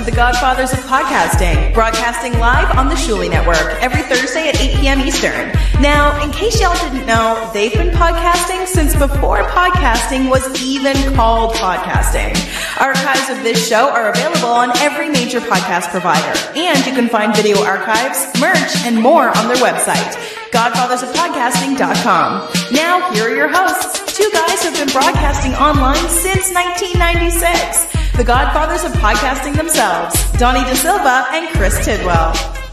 to the Godfathers of Podcasting, broadcasting live on the Shuli Network every Thursday at 8 p.m. Eastern. Now, in case y'all didn't know, they've been podcasting since before podcasting was even called podcasting. Archives of this show are available on every major podcast provider, and you can find video archives, merch, and more on their website, godfathersofpodcasting.com. Now, here are your hosts, two guys who have been broadcasting online since 1996. The Godfathers of Podcasting themselves, Donnie De Silva and Chris Tidwell.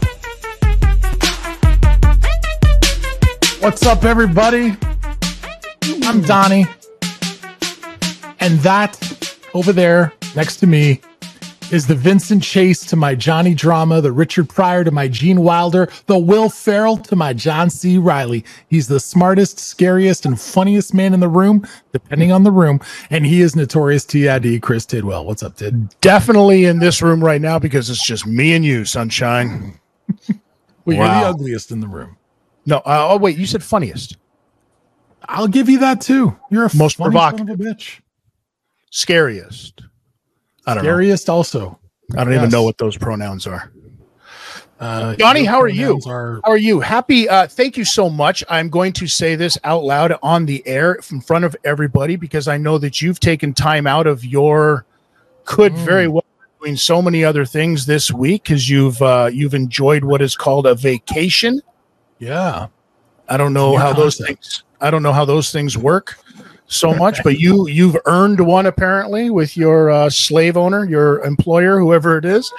What's up, everybody? I'm Donnie. And that over there next to me is the Vincent Chase to my Johnny Drama, the Richard Pryor to my Gene Wilder, the Will Ferrell to my John C. Reilly. He's the smartest, scariest, and funniest man in the room, depending on the room. And he is Notorious TID, Chris Tidwell. What's up, Tid? Definitely in this room right now because it's just me and you, sunshine. Well, you're the ugliest in the room. No, oh wait, you said funniest. I'll give you that too. You're a most funny provocative, son of a bitch. Scariest. I don't Scariest know. Also. I don't even know what those pronouns are. Donnie, how are you? How are you? Happy. Thank you so much. I'm going to say this out loud on the air in front of everybody because I know that you've taken time out of your very well doing so many other things this week because you've enjoyed what is called a vacation. Yeah. I don't know how those things work so much, but you've earned one apparently with your slave owner, your employer, whoever it is.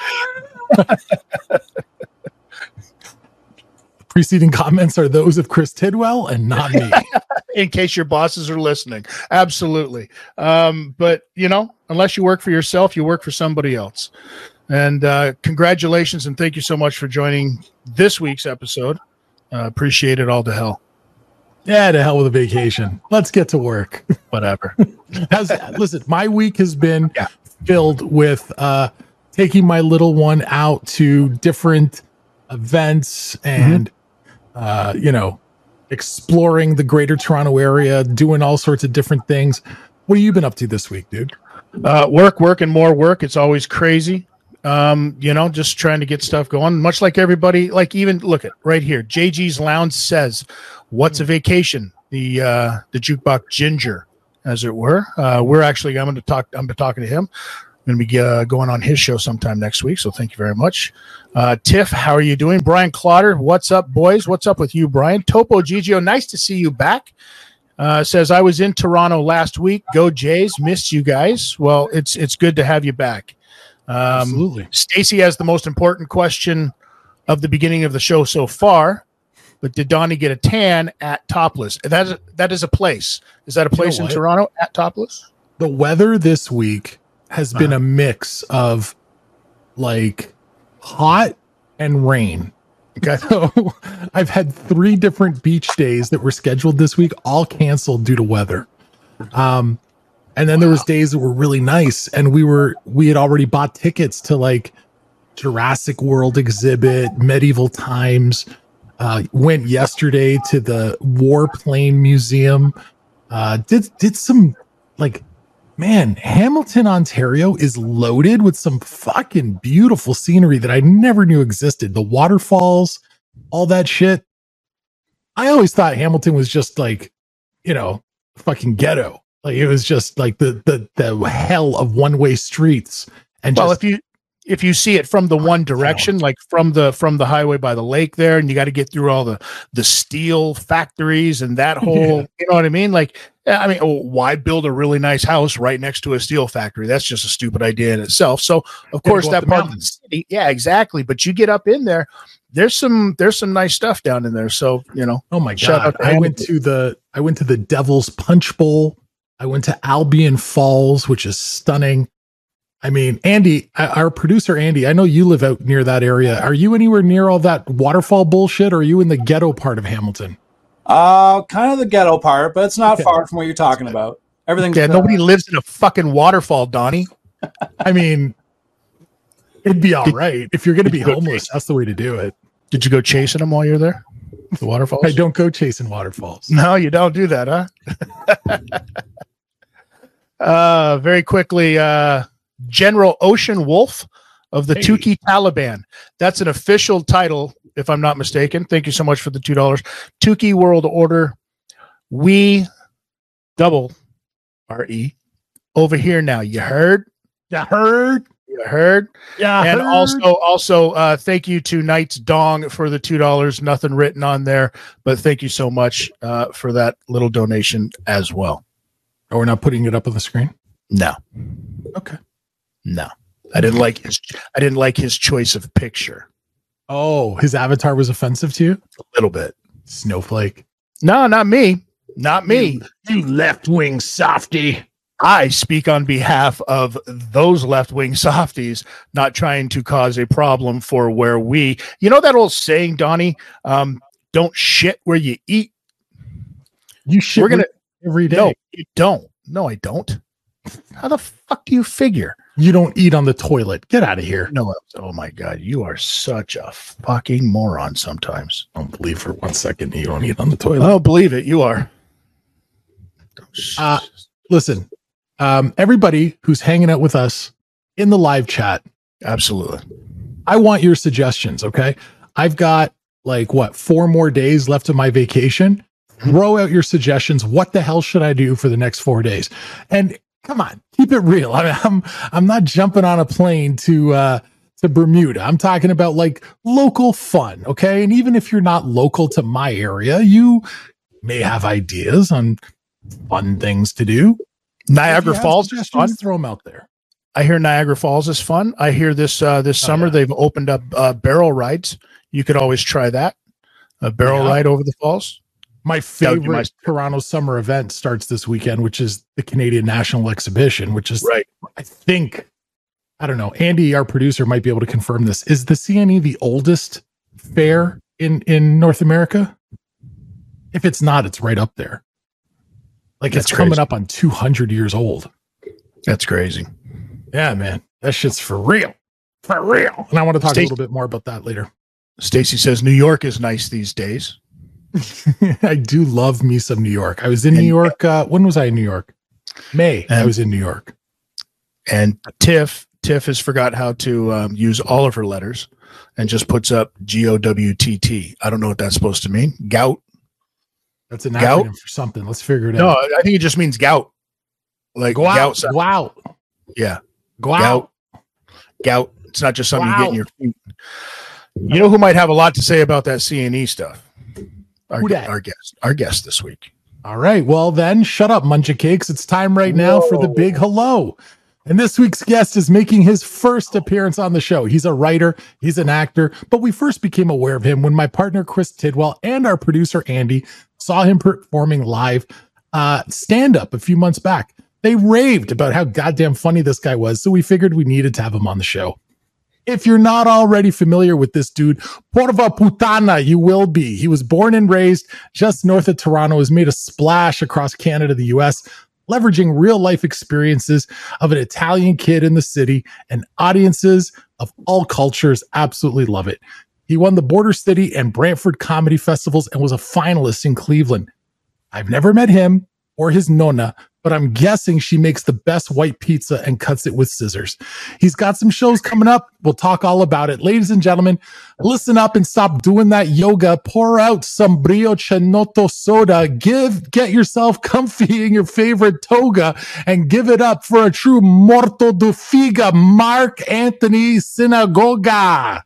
Preceding comments are those of Chris Tidwell and not me. In case your bosses are listening. Absolutely. But unless you work for yourself, you work for somebody else. And congratulations and thank you so much for joining this week's episode. Appreciate it all to hell. Yeah, to hell with a vacation. Let's get to work. Whatever. Listen, my week has been filled with taking my little one out to different events and, exploring the greater Toronto area, doing all sorts of different things. What have you been up to this week, dude? Work, and more work. It's always crazy. Just trying to get stuff going, much like everybody, like even look at right here. JG's Lounge says, what's a vacation? The jukebox ginger, as it were. I'm talking to him. I'm going to be going on his show sometime next week. So thank you very much. Tiff, how are you doing? Brian Clotter, what's up, boys? What's up with you, Brian? Topo Gigio, nice to see you back. Says, I was in Toronto last week. Go Jays. Missed you guys. Well, it's good to have you back. Absolutely. Stacy has the most important question of the beginning of the show so far, but did Donnie get a tan at Topless? That is a place. Is that a place in Toronto at Topless? The weather this week has been a mix of like hot and rain. Okay. So I've had 3 different beach days that were scheduled this week, all canceled due to weather. And then there was days that were really nice, and we had already bought tickets to like Jurassic World exhibit, medieval times. Went yesterday to the Warplane Museum. Did some Hamilton, Ontario is loaded with some fucking beautiful scenery that I never knew existed. The waterfalls, all that shit. I always thought Hamilton was just like, fucking ghetto. Like it was just like the hell of one-way streets. And if you see it from the one direction, like from the highway by the lake there, and you got to get through all the steel factories and that whole, you know what I mean? Like, why build a really nice house right next to a steel factory? That's just a stupid idea in itself. So of course that part of the city, yeah, exactly. But you get up in there, there's some nice stuff down in there. So, oh my God, I went to the Devil's Punch Bowl. I went to Albion Falls, which is stunning. I mean, Andy, our producer, Andy, I know you live out near that area. Are you anywhere near all that waterfall bullshit, or are you in the ghetto part of Hamilton? Kind of the ghetto part, but it's not far from what you're talking about. Everything's nobody lives in a fucking waterfall, Donnie. I mean, it'd be all right. If you're going to be homeless, that's the way to do it. Did you go chasing them while you're there? The waterfalls? I don't go chasing waterfalls. No, you don't do that, huh? Very quickly, General Ocean Wolf of the Tukey Taliban. That's an official title, if I'm not mistaken. Thank you so much for the $2. Tukey World Order. We double RE over here now. You heard? You heard? You heard? Yeah. And also, thank you to Knight's Dong for the $2. Nothing written on there, but thank you so much for that little donation as well. Oh, we're not putting it up on the screen? No. Okay. No. I didn't like his choice of picture. Oh, his avatar was offensive to you? A little bit. Snowflake. No, not me. Not me. You left-wing softy. I speak on behalf of those left-wing softies, not trying to cause a problem for where we, you know that old saying, Donnie, don't shit where you eat. You shit every day. No, you don't. No, I don't. How the fuck do you figure? You don't eat on the toilet. Get out of here. No. Oh my God. You are such a fucking moron sometimes. I don't believe for 1 second you don't eat on the toilet. I don't believe it. You are. Listen, everybody who's hanging out with us in the live chat. Absolutely. I want your suggestions. Okay. I've got 4 more days left of my vacation. Throw out your suggestions. What the hell should I do for the next 4 days? And come on, keep it real. I'm not jumping on a plane to Bermuda. I'm talking about local fun. Okay. And even if you're not local to my area, you may have ideas on fun things to do. Niagara Falls is fun. Throw them out there. I hear Niagara Falls is fun. I hear this summer they've opened up barrel rides. You could always try that. A barrel ride over the falls. My favorite Toronto summer event starts this weekend, which is the Canadian National Exhibition, which is right. I don't know. Andy, our producer, might be able to confirm this. Is the CNE the oldest fair in North America? If it's not, it's right up there. It's coming up on 200 years old. That's crazy. Yeah, man. That shit's for real. For real. And I want to talk a little bit more about that later. Stacy says New York is nice these days. I do love me some New York. I was in New York. When was I in New York? May. I was in New York. And Tiff has forgot how to use all of her letters and just puts up GOWTT. I don't know what that's supposed to mean. Gout. That's an acronym for something. Let's figure it out. No, I think it just means gout. Go out. Go out. Yeah. Go out. Gout. It's not just something you get in your feet. You know who might have a lot to say about that CNE stuff? Our guest this week. All right. Well, then shut up, Muncha Cakes. It's time right now for the big hello. And this week's guest is making his first appearance on the show. He's a writer, he's an actor, but we first became aware of him when my partner Chris Tidwell and our producer Andy saw him performing live stand-up a few months back. They raved about how goddamn funny this guy was, so we figured we needed to have him on the show. If you're not already familiar with this dude, porva putana, you will be. He was born and raised just north of Toronto, has made a splash across Canada, the US, leveraging real life experiences of an Italian kid in the city, and audiences of all cultures absolutely love it. He won the Border City and Brantford Comedy Festivals and was a finalist in Cleveland. I've never met him or his nonna, but I'm guessing she makes the best white pizza and cuts it with scissors. He's got some shows coming up. We'll talk all about it. Ladies and gentlemen, listen up and stop doing that yoga. Pour out some Brio Cenoto soda. Get yourself comfy in your favorite toga and give it up for a true Morto de Figa, Mark Anthony Sinagoga.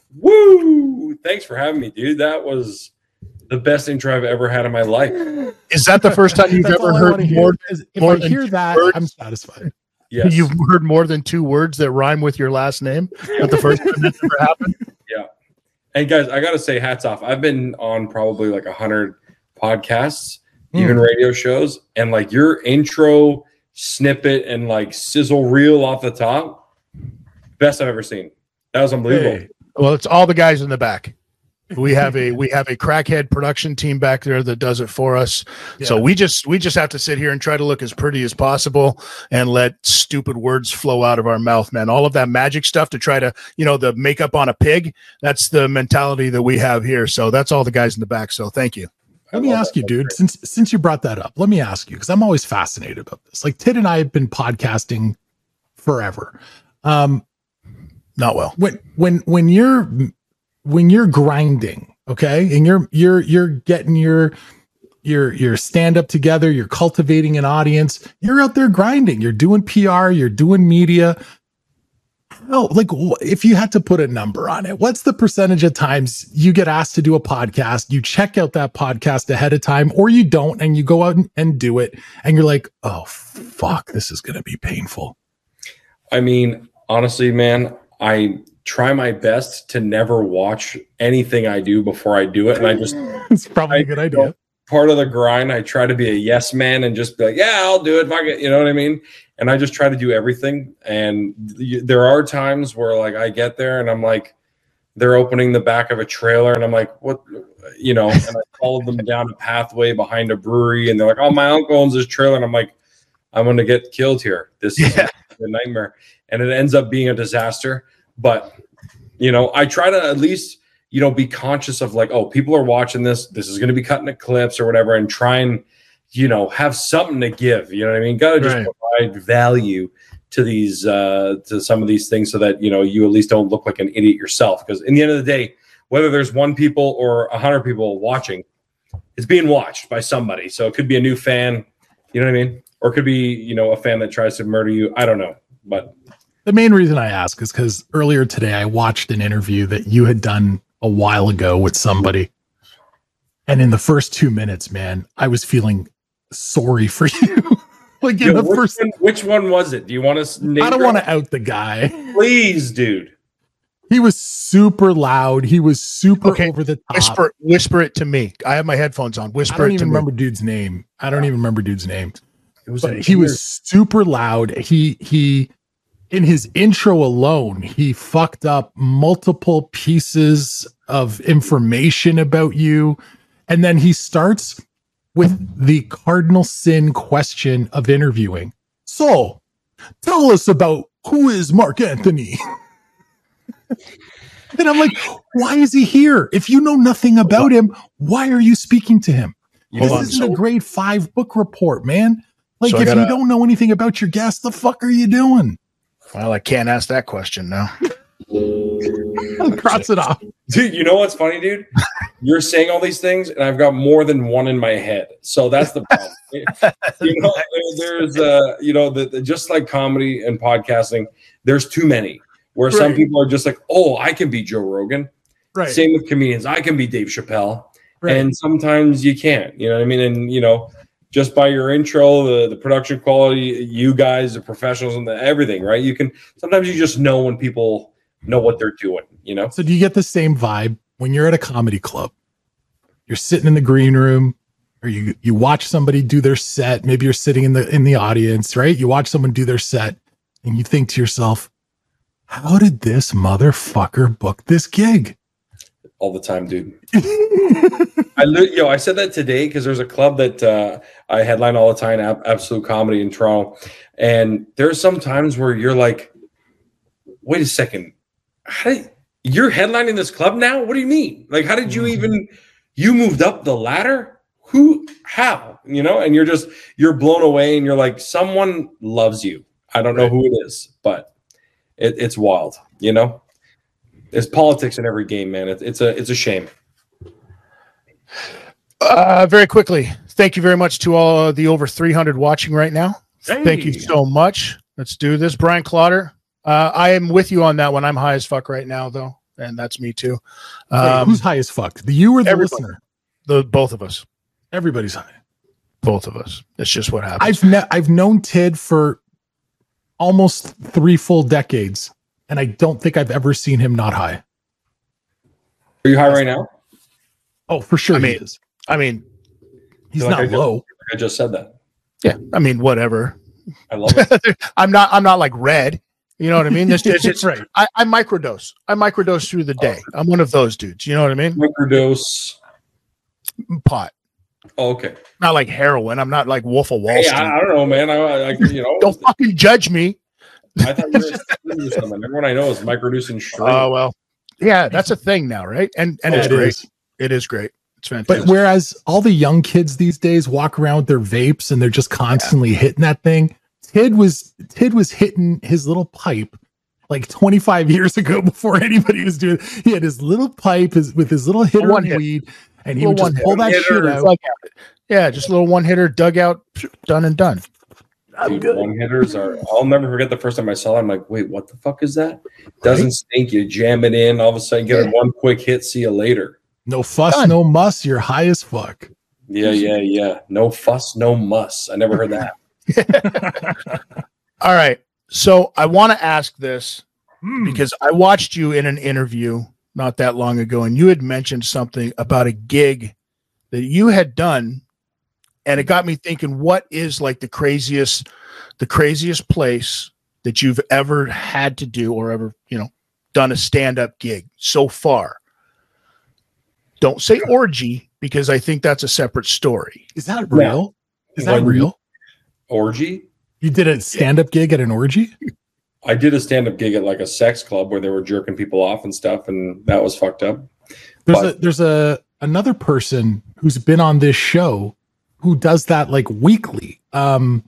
Woo! Thanks for having me, dude. That was the best intro I've ever had in my life. Is that the first time you've ever heard more? If I hear that, words? I'm satisfied. Yes. You've heard more than 2 words that rhyme with your last name? That's the first time that's ever happened? Yeah. And guys, I got to say hats off. I've been on probably 100 podcasts, even radio shows, and your intro snippet and sizzle reel off the top, best I've ever seen. That was unbelievable. Hey. Well, it's all the guys in the back. We have a crackhead production team back there that does it for us. Yeah. So we just have to sit here and try to look as pretty as possible and let stupid words flow out of our mouth, man. All of that magic stuff to try to, the makeup on a pig. That's the mentality that we have here. So that's all the guys in the back. So thank you. Let me ask you, dude, since you brought that up, let me ask you, because I'm always fascinated about this. Tid and I have been podcasting forever. Not well. When you're grinding, okay, and you're getting your stand up together, you're cultivating an audience, you're out there grinding, you're doing PR, you're doing media. Oh, like if you had to put a number on it, what's the percentage of times you get asked to do a podcast, you check out that podcast ahead of time, or you don't, and you go out and do it, and you're like, oh, fuck, this is going to be painful. I mean, honestly, man, I try my best to never watch anything I do before I do it. And I just, it's probably a good idea. Part of the grind, I try to be a yes man and just be like, yeah, I'll do it. Fuck it. You know what I mean? And I just try to do everything. And there are times where like I get there and I'm like, they're opening the back of a trailer and I'm like, what, you know, and I followed them down a pathway behind a brewery and they're like, oh, my uncle owns this trailer. And I'm like, I'm going to get killed here. This is a nightmare. And it ends up being a disaster. But, you know, I try to at least, you know, be conscious of like, oh, people are watching this. This is going to be cutting to clips or whatever, and try and, you know, have something to give. You know what I mean? Got to just provide value to these, to some of these things so that, you know, you at least don't look like an idiot yourself. Because in the end of the day, whether there's 1 people or 100 people watching, it's being watched by somebody. So it could be a new fan, you know what I mean? Or it could be, you know, a fan that tries to murder you. I don't know. But the main reason I ask is because earlier today I watched an interview that you had done a while ago with somebody. And in the first 2 minutes, man, I was feeling sorry for you. Like in the first which one was it? Do you want to name? I don't want to out the guy. Please, dude. He was super loud. He was super over the top. Whisper it to me. I have my headphones on. Whisper it to me. I don't even remember dude's name. It was he was super loud. He in his intro alone, he fucked up multiple pieces of information about you. And then he starts with the cardinal sin question of interviewing. So tell us about who is Mark Anthony? And I'm like, why is he here? If you know nothing about him, why are you speaking to him? This isn't a grade 5 book report, man. Like, if you don't know anything about your guest, the fuck are you doing? Well, I can't ask that question now. Cross it off. Dude, you know what's funny, dude? You're saying all these things, and I've got more than one in my head. So that's the problem. You know, there's, you know, just like comedy and podcasting, there's too many. Where some people are just like, oh, I can be Joe Rogan. Right. Same with comedians. I can be Dave Chappelle. Right. And sometimes you can't. You know what I mean? And, you know, just by your intro, the production quality, you guys, the professionals, and everything, right? You can sometimes you just know when people know what they're doing, you know? So do you get the same vibe when you're at a comedy club? You're sitting in the green room, or you watch somebody do their set. Maybe you're sitting in the audience, right? You watch someone do their set, and you think to yourself, how did this motherfucker book this gig? All the time, dude. I said that today because there's a club that I headline all the time, Absolute Comedy in Toronto. And there's some times where you're like, wait a second. You're headlining this club now? What do you mean? Like, how did you you moved up the ladder? How? You know, and you're blown away and you're like, someone loves you. I don't know who it is, but it's wild, you know? There's politics in every game, man. It's a shame. Very quickly, thank you very much to all the over 300 watching right now. Hey. Thank you so much. Let's do this. Brian Clotter. I am with you on that one. I'm high as fuck right now, though, and that's me too. Who's high as fuck? You or the listener? Both of us. Everybody's high. Both of us. That's just what happens. I've known Tid for almost 3 full decades. And I don't think I've ever seen him not high. Are you high right now? Oh, for sure he is. I mean, he's not low. I just said that. Yeah. I mean, whatever. I love it. I'm not like red. You know what I mean? It's right. I microdose. I microdose through the day. I'm one of those dudes. You know what I mean? Microdose. Pot. Oh, okay. Not like heroin. I'm not like Wolf of Wall Street. I don't know, man. I you know. Don't fucking judge me. I thought you were something. Everyone I know is microdosing straight. Oh, well. Yeah, that's a thing now, right? And it's great. It is great. It's fantastic. But whereas all the young kids these days walk around with their vapes and they're just constantly hitting that thing, Tid was hitting his little pipe like 25 years ago before anybody was doing it. He had his little pipe with his little hitter of weed, and he would just pull that shit out. Yeah, just a little one hitter, dug out, done and done. Dude, one hitters are. I'll never forget the first time I saw it. I'm like, wait, what the fuck is that? Doesn't stink. You jam it in. All of a sudden, get one quick hit. See you later. No fuss, no muss. You're high as fuck. Yeah. No fuss, no muss. I never heard that. All right. So I want to ask this because I watched you in an interview not that long ago, and you had mentioned something about a gig that you had done, and it got me thinking, what is like the craziest place that you've ever had to do or ever, done a stand-up gig so far? Don't say orgy, because I think that's a separate story. Is that real? Is that real? Orgy? You did a stand-up gig at an orgy? I did a stand-up gig at like a sex club where they were jerking people off and stuff, and that was fucked up. There's another person who's been on this show who does that like weekly. Rush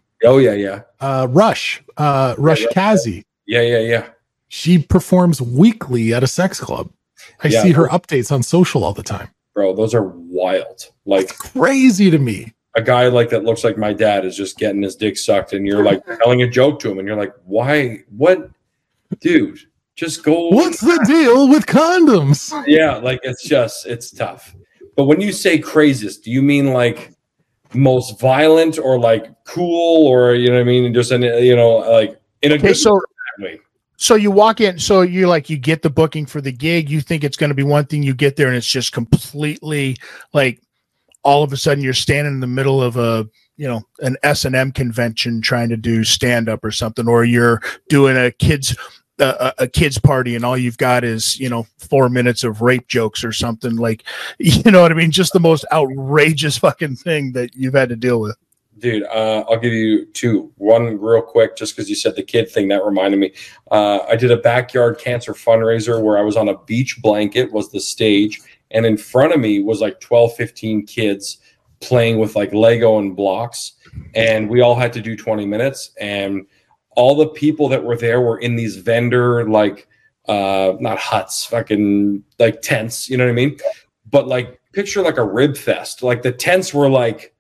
Kazi. Yeah. She performs weekly at a sex club. I see her updates on social all the time. Bro, those are wild. Like, it's crazy to me. A guy like that looks like my dad is just getting his dick sucked, and you're like telling a joke to him, and you're like, why? What? Dude, just go. What's the deal with condoms? Yeah, like it's tough. But when you say craziest, do you mean like most violent or like cool, or you know what I mean? Just like in a good way. So you walk in, so you get the booking for the gig, you think it's going to be one thing, you get there and it's just completely like all of a sudden you're standing in the middle of an S&M convention trying to do stand up or something, or you're doing a kids party and all you've got is 4 minutes of rape jokes or something, like, you know what I mean? Just the most outrageous fucking thing that you've had to deal with. Dude, I'll give you two. One real quick, just because you said the kid thing, that reminded me. I did a backyard cancer fundraiser where I was on a beach blanket, was the stage, and in front of me was like 12, 15 kids playing with like Lego and blocks, and we all had to do 20 minutes, and all the people that were there were in these vendor, like, not huts, fucking like tents, you know what I mean? But like, picture like a rib fest. Like the tents were like,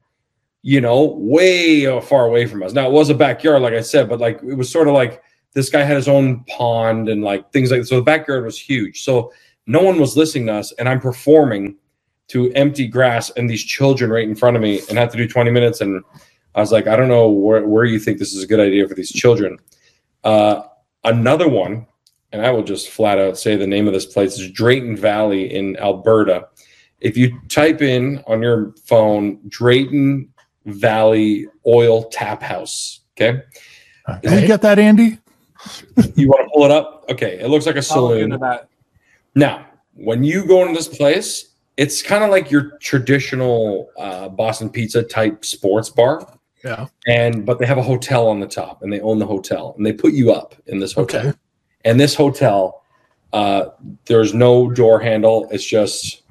way far away from us. Now it was a backyard, like I said, but like it was sort of like this guy had his own pond and like things like that. So the backyard was huge. So no one was listening to us, and I'm performing to empty grass and these children right in front of me, and had to do 20 minutes. And I was like, I don't know where you think this is a good idea for these children. Another one, and I will just flat out say the name of this place, is Drayton Valley in Alberta. If you type in on your phone, Drayton Valley Oil Tap House, okay? Did you get that, Andy? You want to pull it up? Okay, it looks like a saloon. Now, when you go into this place, it's kind of like your traditional Boston Pizza type sports bar. Yeah. But they have a hotel on the top, and they own the hotel, and they put you up in this hotel. Okay. And this hotel, there's no door handle. It's just,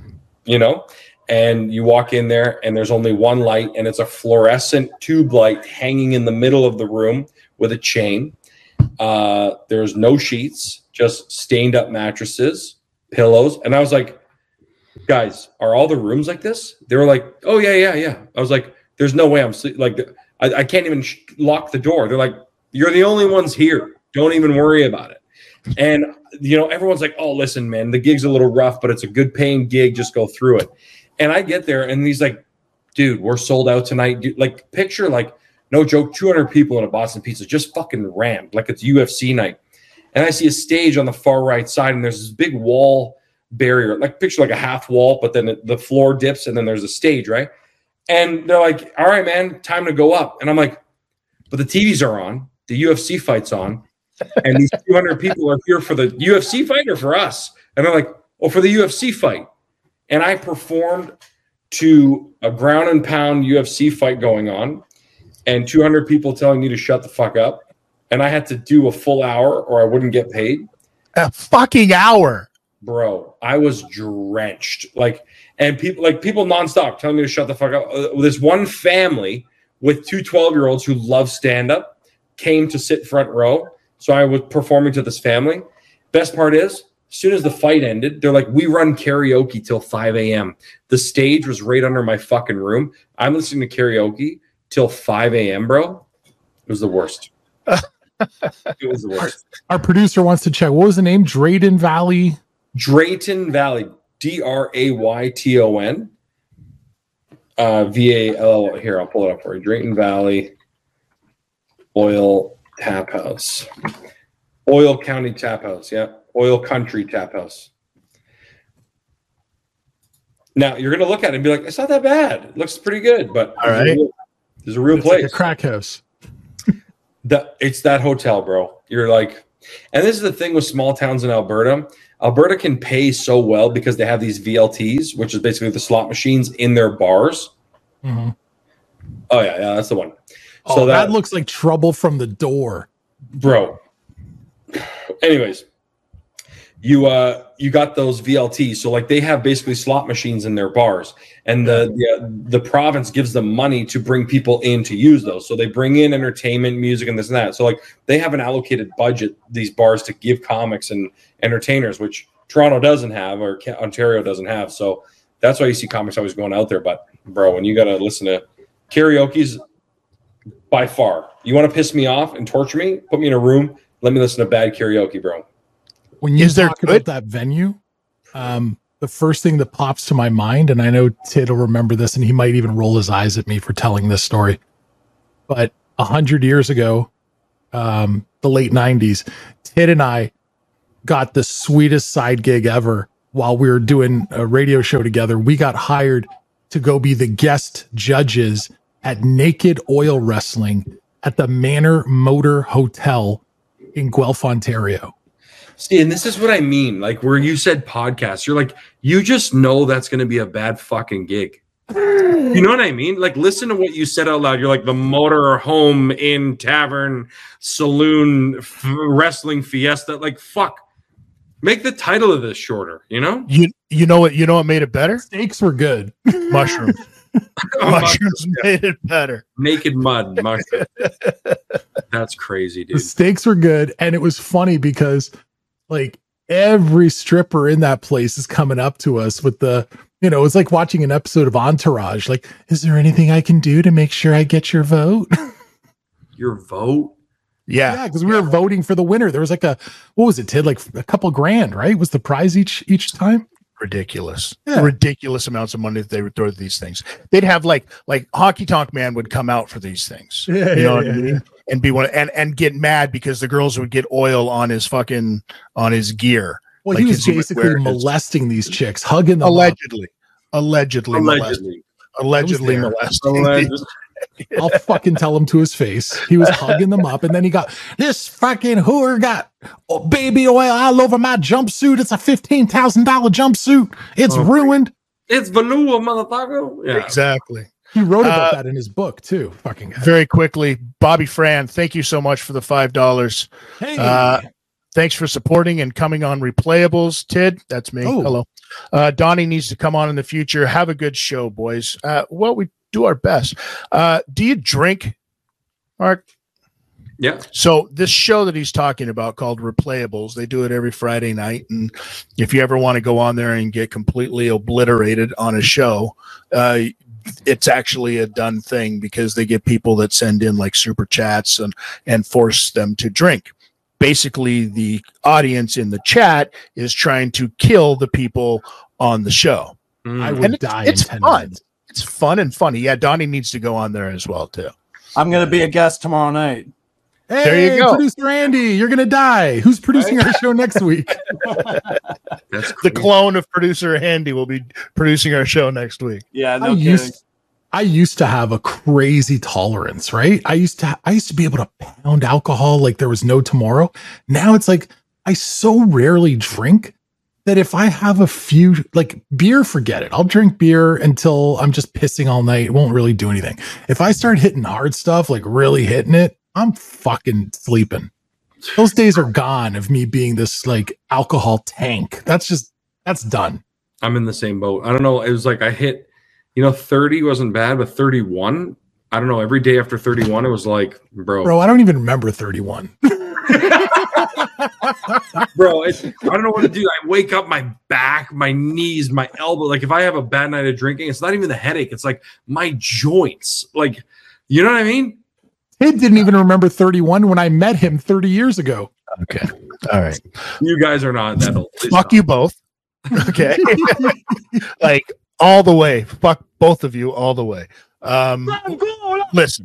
and you walk in there, and there's only one light, and it's a fluorescent tube light hanging in the middle of the room with a chain. There's no sheets, just stained up mattresses, pillows. And I was like, guys, are all the rooms like this? They were like, oh, yeah. I was like, there's no way I'm like, I can't even lock the door. They're like, you're the only ones here. Don't even worry about it. And, everyone's like, oh, listen, man, the gig's a little rough, but it's a good paying gig. Just go through it. And I get there, and he's like, dude, we're sold out tonight. Dude, like, picture, like, no joke, 200 people in a Boston Pizza just fucking rammed like it's UFC night. And I see a stage on the far right side, and there's this big wall barrier, like picture like a half wall, but then the floor dips, and then there's a stage, right? And they're like, all right, man, time to go up. And I'm like, but the TVs are on, the UFC fight's on, and these 200 people are here for the UFC fight or for us? And they're like, oh, for the UFC fight. And I performed to a ground and pound UFC fight going on, and 200 people telling me to shut the fuck up. And I had to do a full hour or I wouldn't get paid. A fucking hour. Bro, I was drenched. And people nonstop telling me to shut the fuck up. This one family with two 12-year-olds who love stand-up came to sit front row. So I was performing to this family. Best part is, as soon as the fight ended, they're like, we run karaoke till 5 a.m. The stage was right under my fucking room. I'm listening to karaoke till 5 a.m., bro. It was the worst. It was the worst. Our producer wants to check. What was the name? Drayton Valley? Drayton Valley. Drayton. VAL. Here, I'll pull it up for you. Drayton Valley Oil Tap House. Oil County Tap House. Yeah. Oil Country Tap House. Now, you're going to look at it and be like, it's not that bad. It looks pretty good. But all right, there's a real It's place. like a crack house. It's that hotel, bro. You're like, and this is the thing with small towns in Alberta. Alberta can pay so well because they have these VLTs, which is basically the slot machines in their bars. Mm-hmm. Oh yeah, that's the one. Oh, So that looks like Trouble from the Door. bro. Anyways, you got those VLTs. So like they have basically slot machines in their bars, and the province gives them money to bring people in to use those. So they bring in entertainment, music, and this and that. So like they have an allocated budget, these bars, to give comics and entertainers, which Toronto doesn't have or Ontario doesn't have. So that's why you see comics always going out there. But bro, when you got to listen to karaoke's by far, you want to piss me off and torture me, put me in a room, let me listen to bad karaoke, bro. When you Is there talk good? about that venue, the first thing that pops to my mind, and I know Tid will remember this, and he might even roll his eyes at me for telling this story, but 100 years ago, the late 90s, Tid and I got the sweetest side gig ever while we were doing a radio show together. We got hired to go be the guest judges at Naked Oil Wrestling at the Manor Motor Hotel in Guelph, Ontario. See, and this is what I mean. Like where you said podcast, you're like, you just know that's going to be a bad fucking gig. You know what I mean? Like, listen to what you said out loud. You're like the Motor Home Inn Tavern Saloon Wrestling Fiesta. Like, fuck. Make the title of this shorter. You know? You know what made it better? Steaks were good. Mushrooms. Mushrooms made it better. Naked mud mushroom. That's crazy, The dude. steaks were good, and it was funny because like every stripper in that place is coming up to us with the, it's like watching an episode of Entourage. Like, is there anything I can do to make sure I get your vote? Your vote? Yeah, because we were voting for the winner. There was like what was it, Tid? Like a couple grand, right? Was the prize each time? Ridiculous. Yeah. Ridiculous amounts of money that they would throw at these things. They'd have like Hockey Tonk Man would come out for these things. What I mean? And be one and get mad because the girls would get oil on his gear. Well, Like he was he would basically wear his- molesting these chicks, hugging them up. Allegedly molesting. I'll fucking tell him to his face. He was hugging them up, and then he got, this fucking whore got baby oil all over my jumpsuit. It's a $15,000 jumpsuit. It's ruined. It's velour, motherfucker. Yeah. Exactly. He wrote about that in his book too. Fucking guy. Very quickly, Bobby Fran, thank you so much for the $5. Hey, Thanks for supporting and coming on Replayables. Tid, that's me. Oh. Hello. Donnie needs to come on in the future. Have a good show, boys. Well, we do our best. Do you drink, Mark? Yeah. So this show that he's talking about called Replayables, they do it every Friday night. And if you ever want to go on there and get completely obliterated on a show, it's actually a done thing because they get people that send in like super chats and force them to drink. Basically, the audience in the chat is trying to kill the people on the show. I would And die it's in 10 fun. minutes. It's fun and funny. Yeah, Donnie needs to go on there as well, too. I'm going to be a guest tomorrow night. Hey, There you go. Producer Andy, you're gonna die. Who's producing our show next week? That's The crazy. clone of producer Andy will be producing our show next week. Yeah, no I kidding. used to have a crazy tolerance, right? I used to be able to pound alcohol like there was no tomorrow. Now it's like I so rarely drink that if I have a few, like beer, forget it. I'll drink beer until I'm just pissing all night. It won't really do anything. If I start hitting hard stuff, like really hitting it, I'm fucking sleeping. Those days are gone of me being this like alcohol tank. That's done. I'm in the same boat. I don't know. It was like I hit, 30 wasn't bad, but 31, I don't know. Every day after 31, it was like, bro. Bro, I don't even remember 31. Bro, I don't know what to do. I wake up, my back, my knees, my elbow. Like if I have a bad night of drinking, it's not even the headache. It's like my joints. Like, you know what I mean? Ted didn't even remember 31 when I met him 30 years ago. Okay. All right. You guys are not that old. Please Fuck stop. you both. Okay. Like all the way. Fuck both of you all the way. Listen,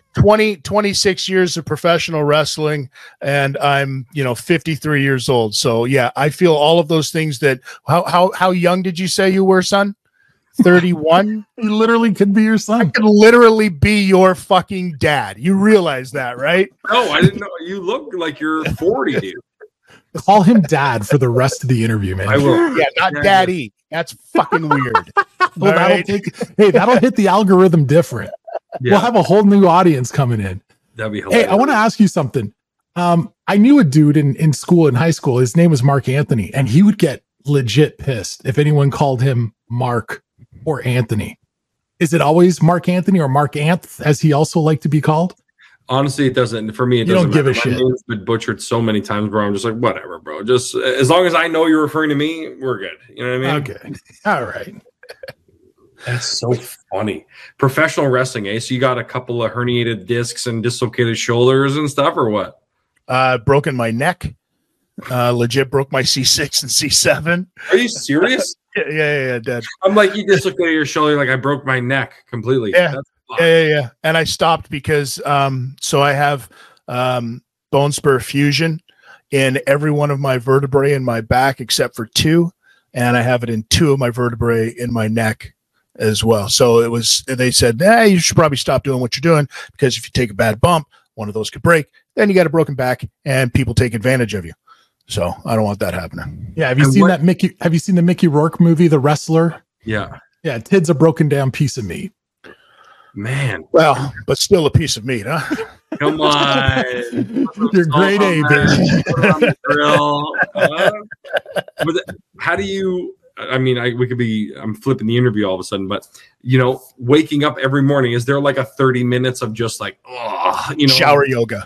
26 years of professional wrestling, and I'm 53 years old. So yeah, I feel all of those things. That how young did you say you were, son? 31. He literally could be your I son. could literally be your fucking dad. You realize that, right? No, I didn't know. You look like you're 40, dude. Call him dad for the rest of the interview, man. I will. Yeah, not daddy. That's fucking weird. Well, All right? that'll hit the algorithm different. Yeah, We'll have a whole new audience coming in. that'd be hilarious. Hey, I want to ask you something. I knew a dude in school, in high school. His name was Mark Anthony, and he would get legit pissed if anyone called him Mark or Anthony. Is it always Mark Anthony or Mark Anth, as he also liked to be called? Honestly, it doesn't. For me, it You doesn't don't give matter. a My shit. name's been butchered so many times, bro. I'm just like, whatever, bro. Just as long as I know you're referring to me, we're good. You know what I mean? Okay. All right. That's so funny. Professional wrestling, eh? So you got a couple of herniated discs and dislocated shoulders and stuff, or what? Broken my neck. Legit broke my C6 and C7. Are you serious? Yeah, dead. I'm like, you dislocated your shoulder, like I broke my neck completely. Yeah. That's Yeah. And I stopped because so I have bone spur fusion in every one of my vertebrae in my back except for 2, and I have it in 2 of my vertebrae in my neck as well. So they said, you should probably stop doing what you're doing, because if you take a bad bump, one of those could break, then you got a broken back and people take advantage of you. So I don't want that happening. Yeah. Have you seen that Mickey? Have you seen the Mickey Rourke movie, The Wrestler? yeah. Yeah. Tid's a broken down piece of meat. Man, Well, but still a piece of meat, huh? come on. You're grade A, baby. Put it on the grill. But how do you? I mean, I'm flipping the interview all of a sudden, but waking up every morning, is there like a 30 minutes of just like, Shower yoga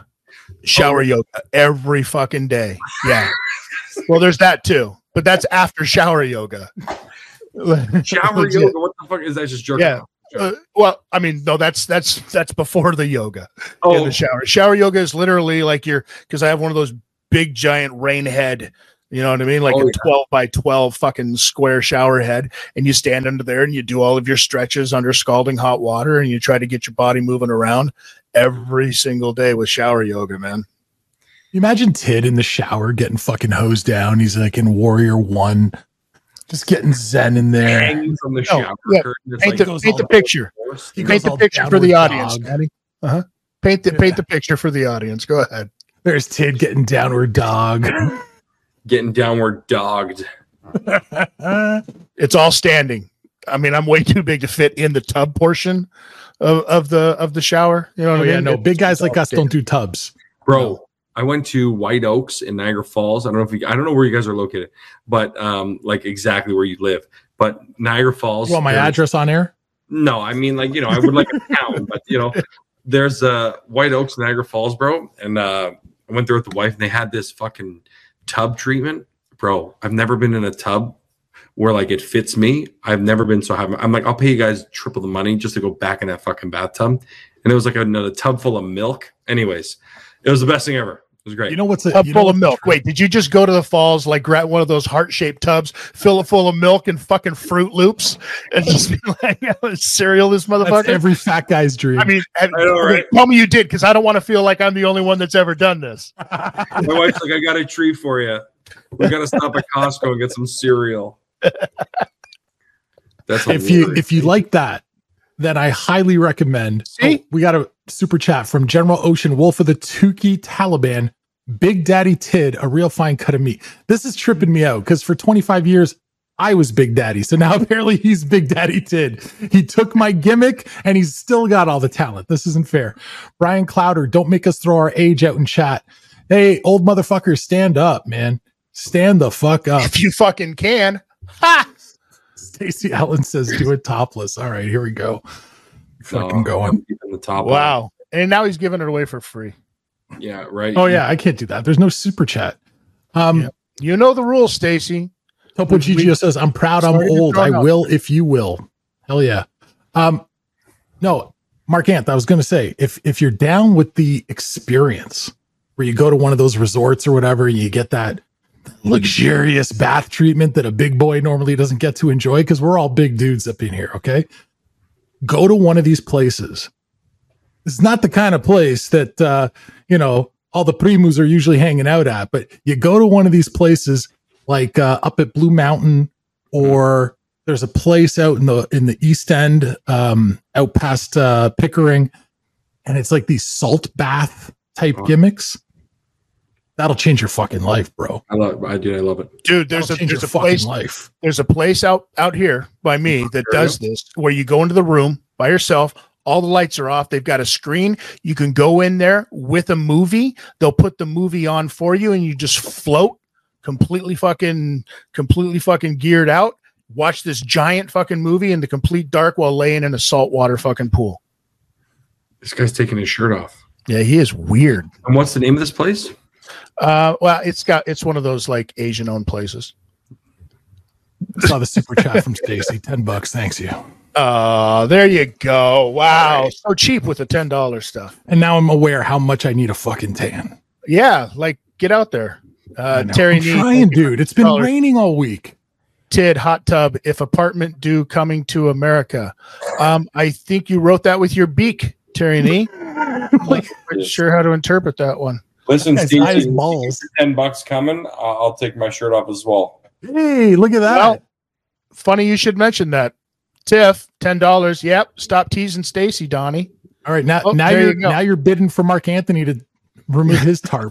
every fucking day. Yeah. Well, there's that too, but that's after shower yoga. shower Legit. yoga? What the fuck is that? Just jerking Yeah. off? Well, I mean, no, that's before the yoga in Oh, the shower. Shower yoga is literally like because I have one of those big giant rain head, you know what I mean? Like Oh, a 12 by 12 fucking square shower head. And you stand under there and you do all of your stretches under scalding hot water, and you try to get your body moving around every single day with shower yoga, man. You imagine Tid in the shower getting fucking hosed down. He's like in Warrior 1, just getting zen in there. hanging from the shower yeah. curtain. It's Paint like, the picture. He Paint goes the all picture for the downward audience, dog. Matty. Paint the picture for the audience. Go ahead. There's Tid getting downward dog. getting downward dogged. It's all standing. I mean, I'm way too big to fit in the tub portion of the shower. You know what Oh I mean? yeah, no, It's big guys all like us standing. don't do tubs. Bro, I went to White Oaks in Niagara Falls. I don't know where you guys are located, but like exactly where you live. But Niagara Falls. You want my there's- address on air? No, I mean I would like a town, but there's White Oaks, Niagara Falls, bro. And I went there with the wife, and they had this fucking tub treatment, bro. I've never been in a tub where like it fits me. I've never been so happy. I'm like, I'll pay you guys triple the money just to go back in that fucking bathtub. And it was like another tub full of milk. Anyways, it was the best thing ever. It was great. You know what's a Tub you know full of what's milk. true? Wait, did you just go to the falls, like grab one of those heart-shaped tubs, fill it full of milk and fucking Fruit Loops, and just be like, cereal this That's motherfucker? every fat guy's dream. I mean, know, right? tell me you did, because I don't want to feel like I'm the only one that's ever done this. My wife's like, I got a treat for you. We got to stop at Costco and get some cereal. That's if you like that, then I highly recommend. See? We got a super chat from General Ocean Wolf of the Tukey Taliban. Big Daddy Tid, a real fine cut of meat. This is tripping me out because for 25 years I was Big Daddy, so now apparently he's Big Daddy Tid. He took my gimmick and he's still got all the talent. This isn't fair. Brian Clowder, don't make us throw our age out in chat. Hey, old motherfuckers, stand up, man. Stand the fuck up. If you fucking can. Ha! Stacey Allen says, do it topless. All right, here we go. Fucking going. in the top. Wow. And now he's giving it away for free. Yeah, right. Oh, yeah, I can't do that. There's no super chat. You know the rules, Stacy. Topo Gigio says, I'm proud I'm old. I will if you will. Hell yeah. No, Mark Anth, I was going to say, if you're down with the experience where you go to one of those resorts or whatever, and you get that luxurious bath treatment that a big boy normally doesn't get to enjoy, because we're all big dudes up in here, okay? Go to one of these places. It's not the kind of place that, all the primus are usually hanging out at, but you go to one of these places like up at Blue Mountain, or there's a place out in the East End, out past Pickering, and it's like these salt bath type gimmicks. That'll change your fucking life, bro. I love it. Dude, there's a place. Life. There's a place out here by me that does this, where you go into the room by yourself. All the lights are off. They've got a screen. You can go in there with a movie. They'll put the movie on for you, and you just float completely fucking geared out. Watch this giant fucking movie in the complete dark while laying in a saltwater fucking pool. This guy's taking his shirt off. Yeah, he is weird. And what's the name of this place? Well, it's one of those like Asian owned places. Saw the super chat from Stacy. $10. Thanks you. There you go. Wow. Nice. So cheap with the $10 stuff. And now I'm aware how much I need a fucking tan. Yeah. Like, get out there. Terry, I'm trying, dude. It's been raining all week. Tid, hot tub, if apartment due coming to America. I think you wrote that with your beak, Terry Nee. Like, I'm not sure how to interpret that one. Listen, Steve, $10 coming. I'll take my shirt off as well. Hey, look at that. Well, funny you should mention that. Tiff, $10. Yep. Stop teasing Stacy, Donnie. All right, now you're bidding for Mark Anthony to remove his tarp.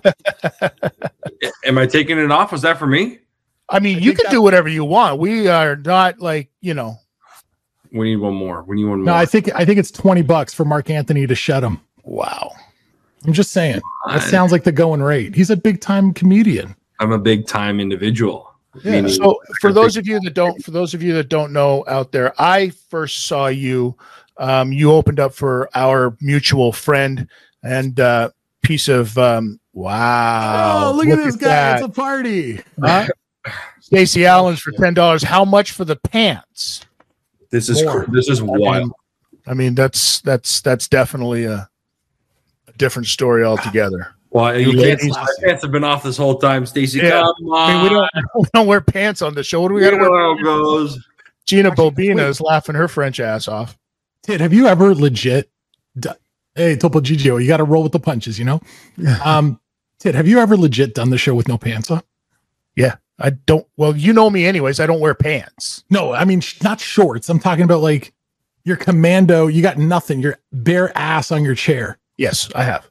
Am I taking it off? Was that for me? I mean, you can do whatever you want. We are not like, We need one more. No, I think it's $20 for Mark Anthony to shut him. Wow. I'm just saying. That sounds like the going rate. He's a big time comedian. I'm a big time individual. Yeah. So for those of you that don't know out there, I first saw you. You opened up for our mutual friend and piece of wow. Oh, look at this guy! That. It's a party. Stacey Allen's for $10. How much for the pants? This is wild. I mean, that's definitely a different story altogether. Well, you can't. My pants have been off this whole time, Stacey. Yeah. Come on. I mean, we don't wear pants on the show. What do we got to wear? Goes. Gina Bobina is laughing her French ass off. Dude, have you ever legit? Hey, Topo Gigio, you got to roll with the punches, Tid, have you ever legit done the show with no pants on? Yeah, I don't. Well, you know me anyways. I don't wear pants. No, I mean not shorts. I'm talking about like your commando. You got nothing. Your bare ass on your chair. Yes, I have.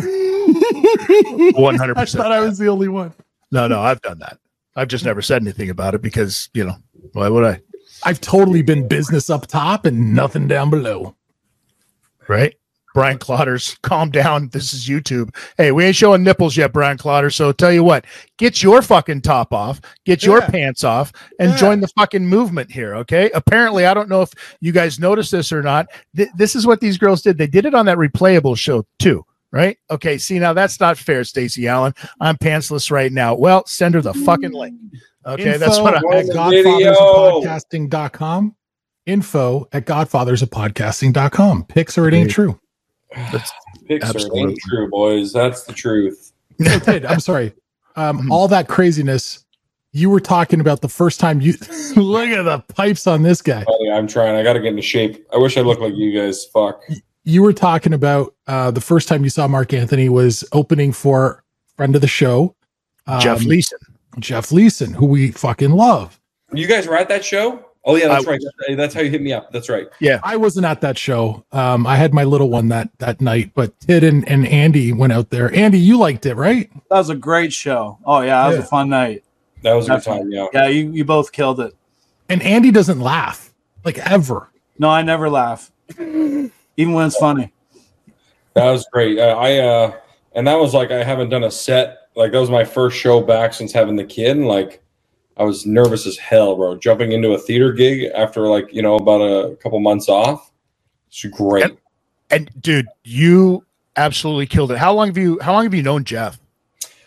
100%. I thought I was the only one. No, I've done that. I've just never said anything about it because, why would I? I've totally been business up top and nothing down below. Right? Brian Clotters, calm down. This is YouTube. Hey, we ain't showing nipples yet, Brian Clotters. So tell you what, get your fucking top off, get your pants off, and join the fucking movement here, okay? Apparently, I don't know if you guys noticed this or not. This is what these girls did. They did it on that Replayable show too. Right? Okay. See, now that's not fair, Stacey Allen. I'm pantsless right now. Well, send her the fucking link. Okay. That's what I'm at godfathersofpodcasting.com. Info at godfathersofpodcasting.com. Pics or it ain't true. Pics or it ain't true, boys. That's the truth. I'm sorry. All that craziness. You were talking about the first time you look at the pipes on this guy. Oh, yeah, I'm trying. I got to get into shape. I wish I looked like you guys. Fuck. You were talking about the first time you saw Mark Anthony was opening for friend of the show, Jeff Leeson, who we fucking love. You guys were at that show? Oh yeah, that's right. That's how you hit me up. That's right. Yeah, I wasn't at that show. I had my little one that night, but Tid and Andy went out there. Andy, you liked it, right? That was a great show. Oh yeah, that was a fun night. That was a good time. Yeah, yeah, you both killed it. And Andy doesn't laugh like ever. No, I never laugh. Even when it's funny. That was great. And that was like, I haven't done a set. Like that was my first show back since having the kid. And like, I was nervous as hell, bro. Jumping into a theater gig after like, about a couple months off. It's great. And dude, you absolutely killed it. How long have you known Jeff?